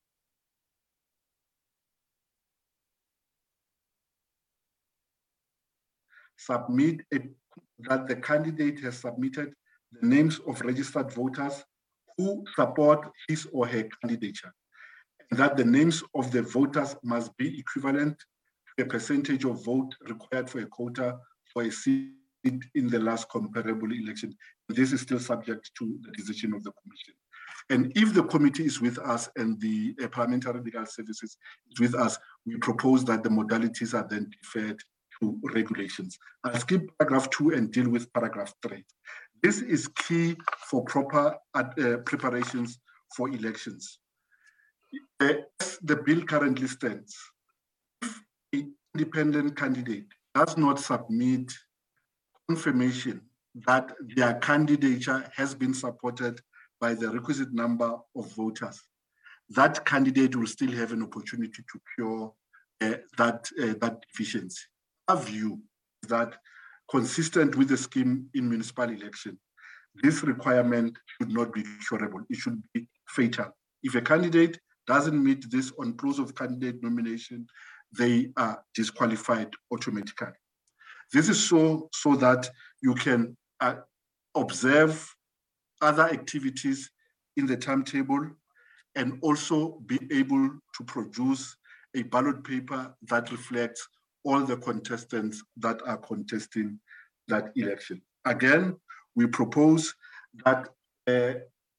submit a, that the candidate has submitted the names of registered voters who support his or her candidature, and that the names of the voters must be equivalent to a percentage of vote required for a quota for a seat in the last comparable election. This is still subject to the decision of the commission. And if the committee is with us and the uh, parliamentary legal services is with us, we propose that the modalities are then deferred to regulations. I'll skip paragraph two and deal with paragraph three. This is key for proper uh, preparations for elections. As the bill currently stands, if an independent candidate does not submit confirmation that their candidature has been supported by the requisite number of voters, that candidate will still have an opportunity to cure uh, that, uh, that deficiency. Our view is that, consistent with the scheme in municipal election, this requirement should not be curable. It should be fatal. If a candidate doesn't meet this on close of candidate nomination, they are disqualified automatically. This is so, so that you can uh, observe other activities in the timetable and also be able to produce a ballot paper that reflects all the contestants that are contesting that election. Again, we propose that uh,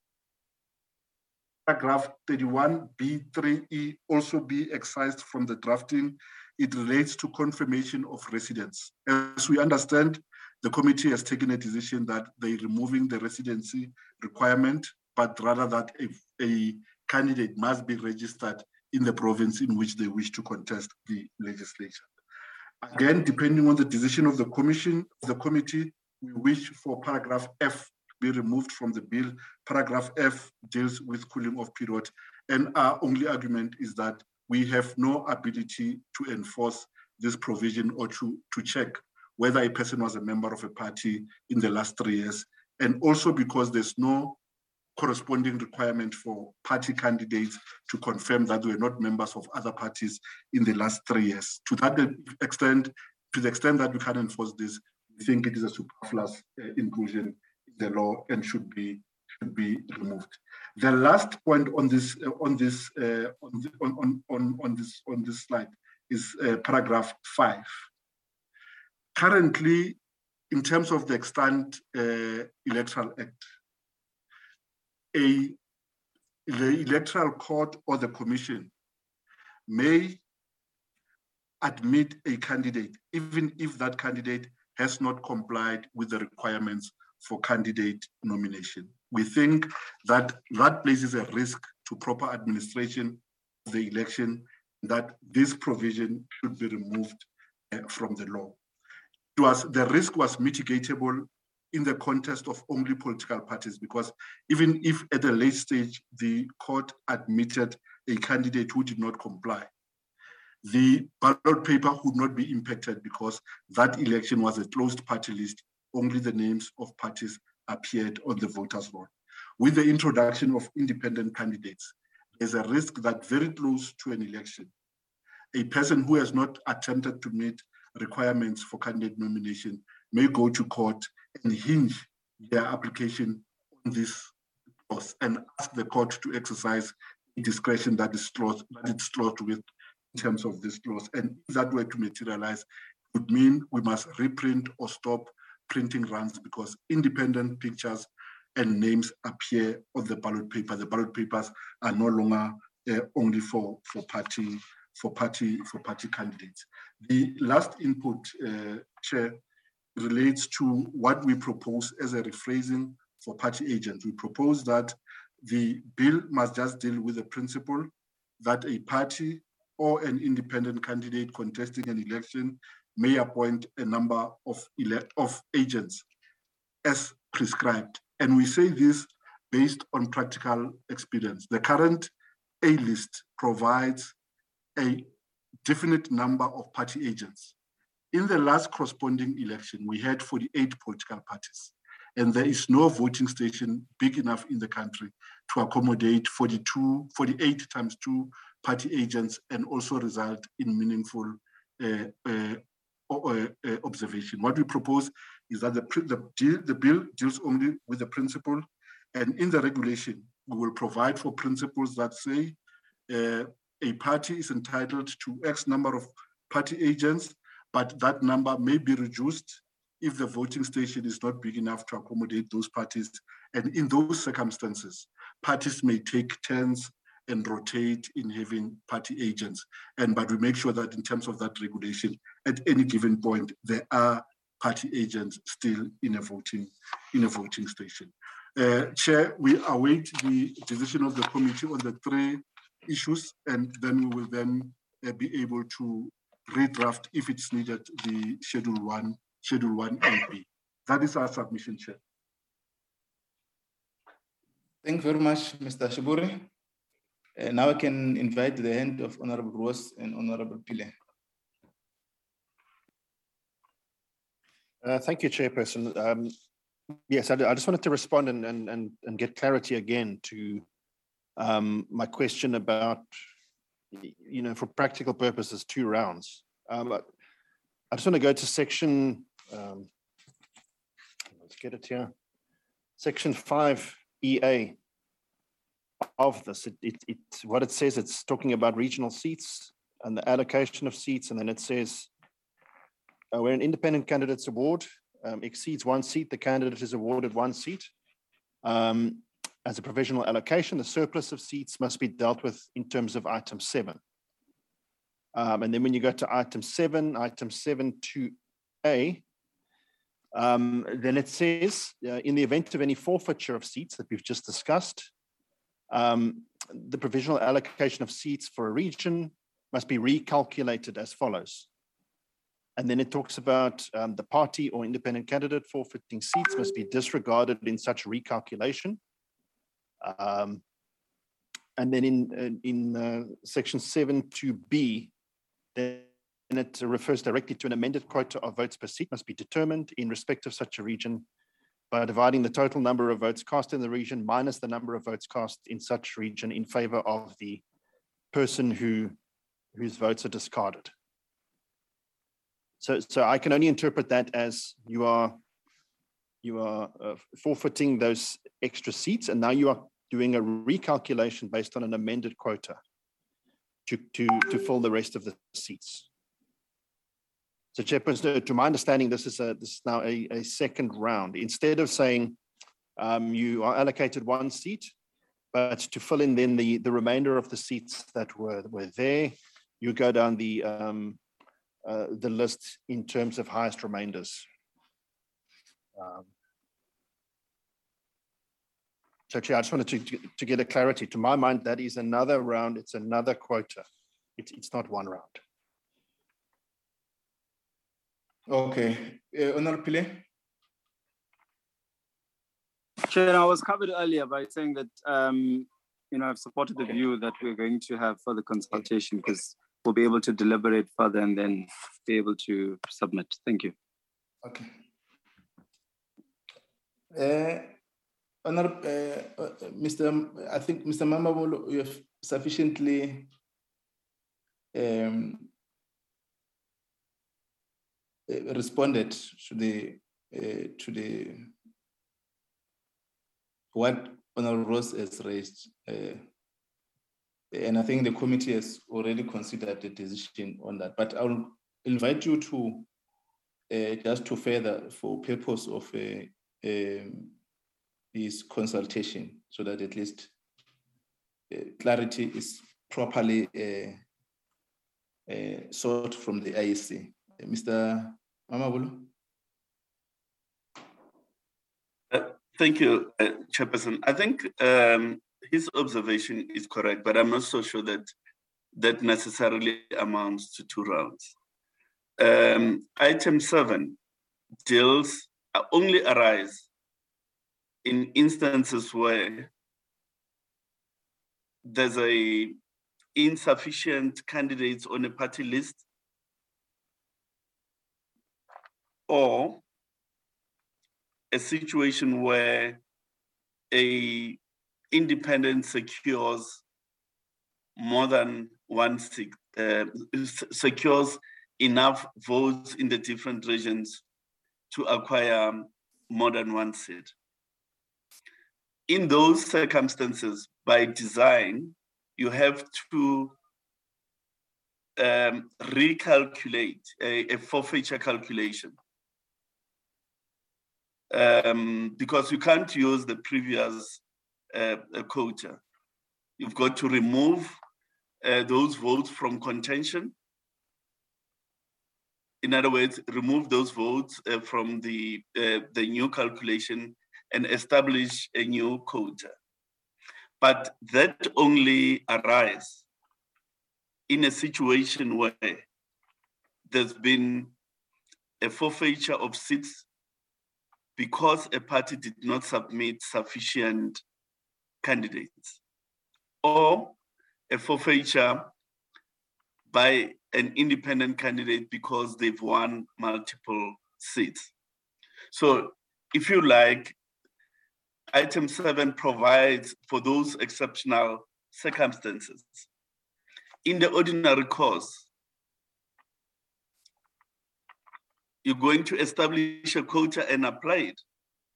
paragraph thirty-one B three E also be excised from the drafting. It relates to confirmation of residence. As we understand, the committee has taken a decision that they're removing the residency requirement, but rather that a, a candidate must be registered in the province in which they wish to contest the legislature. Again, depending on the decision of the commission, the committee, we wish for paragraph F to be removed from the bill. Paragraph F deals with cooling off period. And our only argument is that we have no ability to enforce this provision or to, to check whether a person was a member of a party in the last three years. And also because there's no corresponding requirement for party candidates to confirm that they were not members of other parties in the last three years. To that extent, to the extent that we can enforce this, we think it is a superfluous uh, inclusion in the law and should be should be removed. The last point on this uh, on this uh, on, the, on on on this on this slide is uh, paragraph five. Currently, in terms of the extant uh, Electoral Act, a the Electoral Court or the Commission may admit a candidate even if that candidate has not complied with the requirements for candidate nomination. We think that that places a risk to proper administration of the election, that this provision should be removed uh, from the law. It was, the risk was mitigatable in the context of only political parties, because even if at a late stage the court admitted a candidate who did not comply, the ballot paper would not be impacted because that election was a closed party list. Only the names of parties appeared on the voters' roll. With the introduction of independent candidates, there's a risk that very close to an election, a person who has not attempted to meet requirements for candidate nomination may go to court and hinge their application on this clause and ask the court to exercise discretion that is clause, that it's claused with in terms of this clause. And if that were to materialize, it would mean we must reprint or stop printing runs because independent pictures and names appear on the ballot paper. The ballot papers are no longer uh, only for, for party for party for party candidates. The last input, uh, Chair, relates to what we propose as a rephrasing for party agents. We propose that the bill must just deal with the principle that a party or an independent candidate contesting an election may appoint a number of, of agents as prescribed. And we say this based on practical experience. The current A-list provides a definite number of party agents. In the last corresponding election, we had forty-eight political parties, and there is no voting station big enough in the country to accommodate forty-two, forty-eight times two party agents and also result in meaningful uh, uh, uh, uh, observation. What we propose is that the, the, deal, the bill deals only with the principle, and in the regulation, we will provide for principles that say uh, a party is entitled to X number of party agents, but that number may be reduced if the voting station is not big enough to accommodate those parties. And in those circumstances, parties may take turns and rotate in having party agents. And but we make sure that in terms of that regulation, at any given point, there are party agents still in a voting, in a voting station. Uh, Chair, we await the decision of the committee on the three issues, and then we will then uh, be able to redraft, if it's needed, the Schedule One, Schedule One A B. That is our submission, Chair. Thank you very much, Mister Shiburi. Uh, now I can invite the hand of Honorable Ross and Honorable Pile. Uh, thank you, Chairperson. Um, yes, I, I just wanted to respond and, and, and, and get clarity again to um, my question about, you know, for practical purposes, two rounds. Um, I just want to go to section, um, let's get it here, section five E A of this. It, it, it, what it says, it's talking about regional seats and the allocation of seats, and then it says, Uh, where an independent candidate's award um, exceeds one seat, the candidate is awarded one seat. Um, as a provisional allocation, the surplus of seats must be dealt with in terms of item seven. Um, and then when you go to item seven, item seven two A, um, then it says, uh, in the event of any forfeiture of seats that we've just discussed, um, the provisional allocation of seats for a region must be recalculated as follows. And then it talks about um, the party or independent candidate forfeiting seats must be disregarded in such recalculation. Um, and then in, in uh, section seven two B, then it refers directly to an amended quota of votes per seat must be determined in respect of such a region by dividing the total number of votes cast in the region minus the number of votes cast in such region in favor of the person who, whose votes are discarded. So, so I can only interpret that as you are, you are uh, forfeiting those extra seats, and now you are doing a recalculation based on an amended quota to, to, to fill the rest of the seats. So, Chairperson, to my understanding, this is a this is now a, a second round. Instead of saying um, you are allocated one seat, but to fill in then the the remainder of the seats that were were there, you go down the um, Uh, the list in terms of highest remainders. Um, so, Chair, I just wanted to, to, to get a clarity. To my mind, that is another round. It's another quota. It's, it's not one round. Okay. Uh, Honorable Pile? Chair, I was covered earlier by saying that, um, you know, I've supported the view that we're going to have further consultation because we'll be able to deliberate further and then be able to submit. Thank you. Okay. Uh, Honorable, uh, uh, Mister M I think Mister Mamabolo, you have sufficiently um, uh, responded to the uh, to the what Honorable Ross has raised. Uh, And I think the committee has already considered the decision on that. But I'll invite you to uh, just to further for purpose of uh, um, this consultation, so that at least uh, clarity is properly uh, uh, sought from the I E C. Uh, Mister Mamabolo? Uh, thank you, uh, Chairperson. I think um, his observation is correct, but I'm not so sure that that necessarily amounts to two rounds. Um, item seven deals uh, only arise in instances where there's a insufficient candidates on a party list, or a situation where a independent secures more than one seat, uh, secures enough votes in the different regions to acquire more than one seat. In those circumstances, by design, you have to um, recalculate a, a forfeiture calculation. Um, because you can't use the previous uh, quota. You've got to remove uh, those votes from contention in other words, remove those votes uh, from the, uh, the new calculation and establish a new quota. But that only arises in a situation where there's been a forfeiture of seats because a party did not submit sufficient candidates, or a forfeiture by an independent candidate because they've won multiple seats. So if you like, item seven provides for those exceptional circumstances. In the ordinary course, you're going to establish a quota and apply it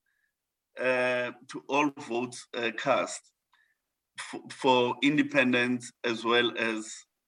uh, to all votes uh, cast for, for independents as well as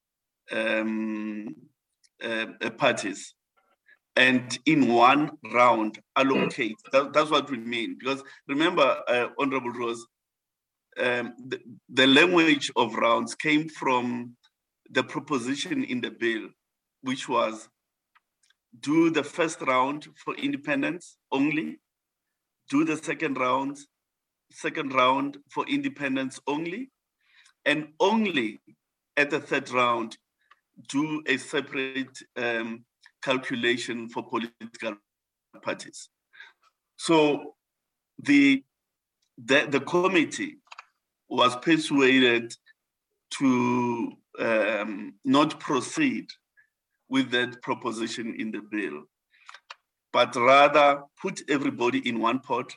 um, uh, uh, parties. And in one round, allocate. That, that's what we mean. Because remember, uh, Honorable Rose, um, the, the language of rounds came from the proposition in the bill, which was do the first round for independents only, do the second round, second round for independents only, and only at the third round, do a separate um, calculation for political parties. So the, the, the committee was persuaded to um, not proceed with that proposition in the bill, but rather put everybody in one pot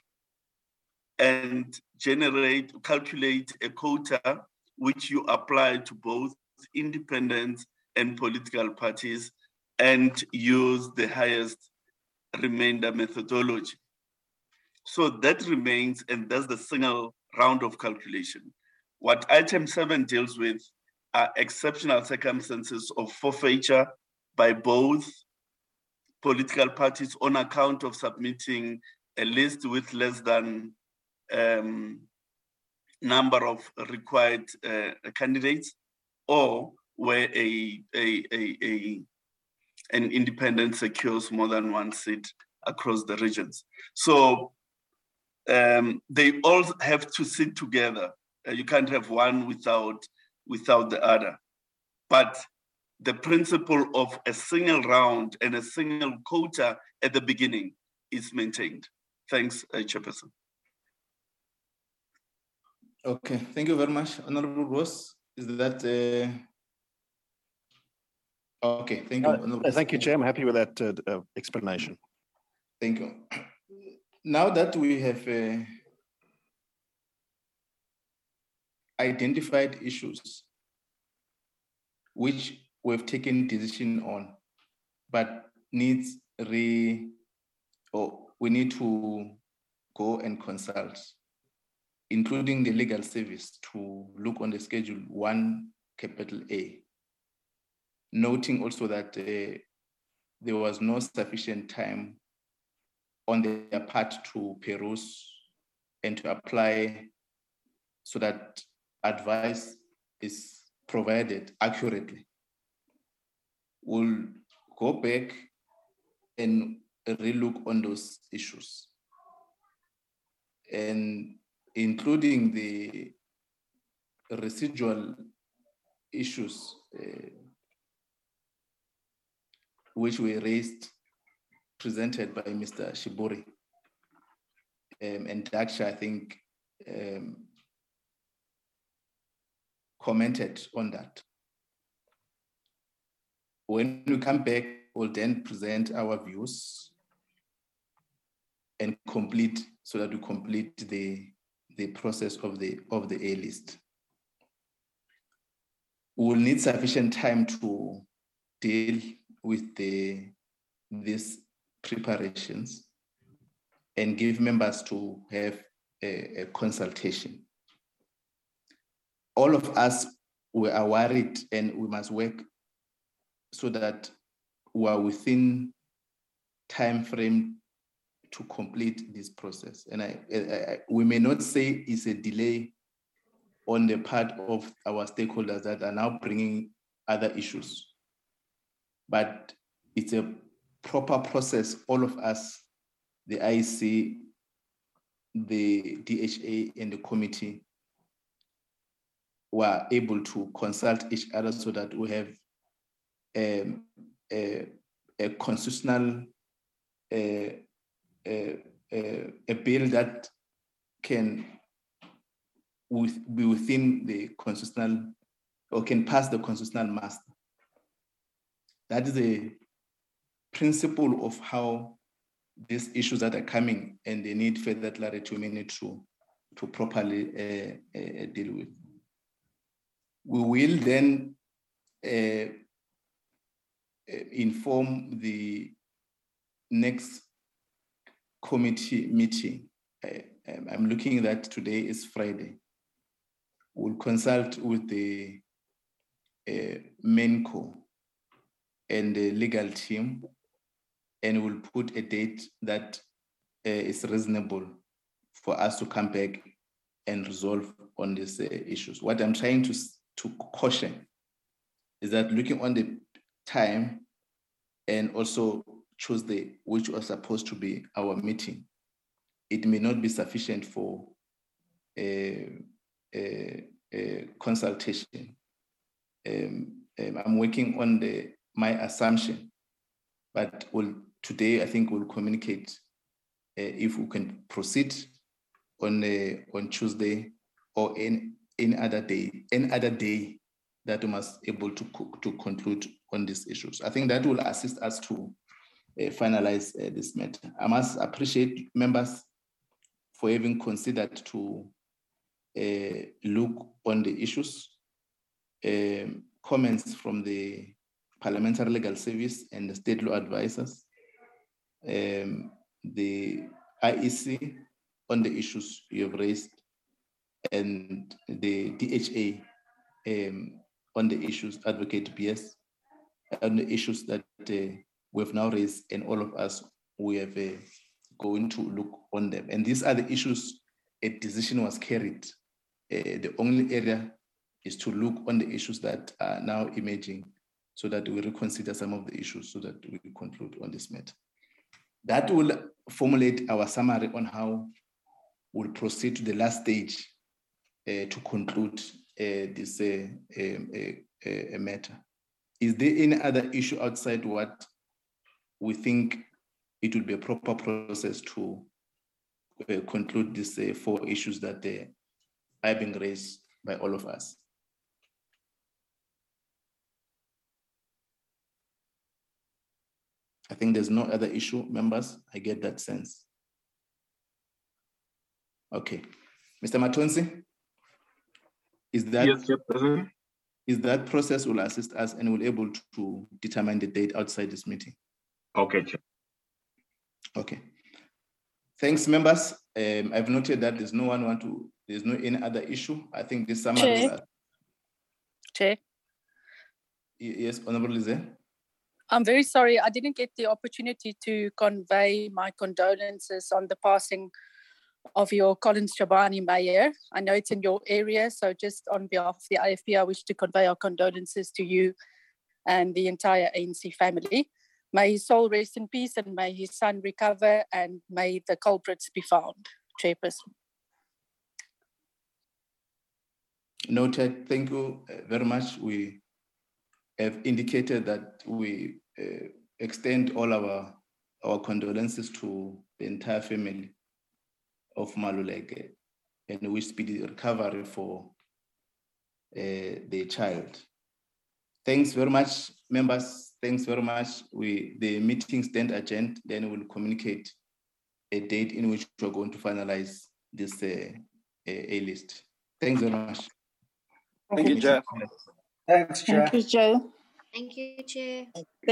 and generate, calculate a quota which you apply to both independents and political parties and use the highest remainder methodology. So that remains, and that's the single round of calculation. What item seven deals with are exceptional circumstances of forfeiture by both political parties on account of submitting a list with less than um, number of required uh, candidates, or where a, a, a, a, an independent secures more than one seat across the regions. So um, they all have to sit together. Uh, you can't have one without, without the other. But the principle of a single round and a single quota at the beginning is maintained. Thanks, uh, Chairperson. Okay, thank you very much, Honorable Ross. Is that uh... okay? Thank you. Uh, thank you, Chair. I'm happy with that uh, uh, explanation. Thank you. Now that we have uh, identified issues which we've taken decision on, but needs re, or we need to go and consult, including the legal service, to look on the schedule one, capital A, noting also that uh, there was no sufficient time on their part to peruse and to apply so that advice is provided accurately. We'll go back and relook on those issues, and including the residual issues uh, which were raised, presented by Mister Shiburi. Um, and Daksha, I think, um, commented on that. When we come back, we'll then present our views and complete, so that we complete the, the process of the, of the A list. We'll need sufficient time to deal with the, these preparations and give members to have a, a consultation. All of us we are worried, and we must work so that we are within time frame to complete this process. And I, I, we may not say it's a delay on the part of our stakeholders that are now bringing other issues, but it's a proper process, all of us, the I E C, the D H A and the committee were able to consult each other so that we have um, a, a constitutional, uh, a, a, a bill that can with, be within the constitutional, or can pass the constitutional muster. That is a principle of how these issues that are coming and they need further clarity we need to, to properly uh, uh, deal with. We will then uh, inform the next committee meeting. I, I'm looking that today is Friday. We'll consult with the uh, MENCO and the legal team, and we'll put a date that uh, is reasonable for us to come back and resolve on these uh, issues. What I'm trying to, to caution is that looking on the time and also Tuesday, which was supposed to be our meeting, it may not be sufficient for a, a, a consultation. Um, um, I'm working on the my assumption, but we'll, today I think we'll communicate uh, if we can proceed on uh, on Tuesday or in any other day, any other day that we must able to to conclude on these issues. I think that will assist us to uh, finalize uh, this matter. I must appreciate members for having considered to uh, look on the issues. Um, comments from the Parliamentary Legal Service and the state law advisors, um, the I E C on the issues you have raised, and the D H A um, on the issues, Advocate B S, on the issues that uh, we've now raised, and all of us, we have uh, going to look on them. And these are the issues a decision was carried. Uh, the only area is to look on the issues that are now emerging so that we reconsider some of the issues so that we conclude on this matter. That will formulate our summary on how we'll proceed to the last stage uh, to conclude uh, this uh, um, uh, uh, matter. Is there any other issue outside what we think it will be a proper process to uh, conclude these uh, four issues that uh, are being raised by all of us? I think there's no other issue, members. I get that sense. Okay. Mister Matonsi, is that, yes, yes, is that process will assist us and will able to determine the date outside this meeting? Okay, Chair. Okay. Thanks, members. Um, I've noted that there's no one want to, there's no any other issue. I think this summary Chair. will... Chair. Yes, Honorable Lizzie. I'm very sorry, I didn't get the opportunity to convey my condolences on the passing of your Collins Chabani Mayor. I know it's in your area, so just on behalf of the I F P, I wish to convey our condolences to you and the entire A N C family. May his soul rest in peace and may his son recover and may the culprits be found. Chairperson. Noted. Thank you very much. We have indicated that we uh, extend all our, our condolences to the entire family of Maluleke and wish speedy recovery for uh, the child. Thanks very much, members. Thanks very much. We, the meeting stand adjourned, then we'll communicate a date in which we're going to finalize this uh, A list. Thanks very much. Thank you, Chair. Thanks, Chair. Thank you, Chair. Thank you, Chair.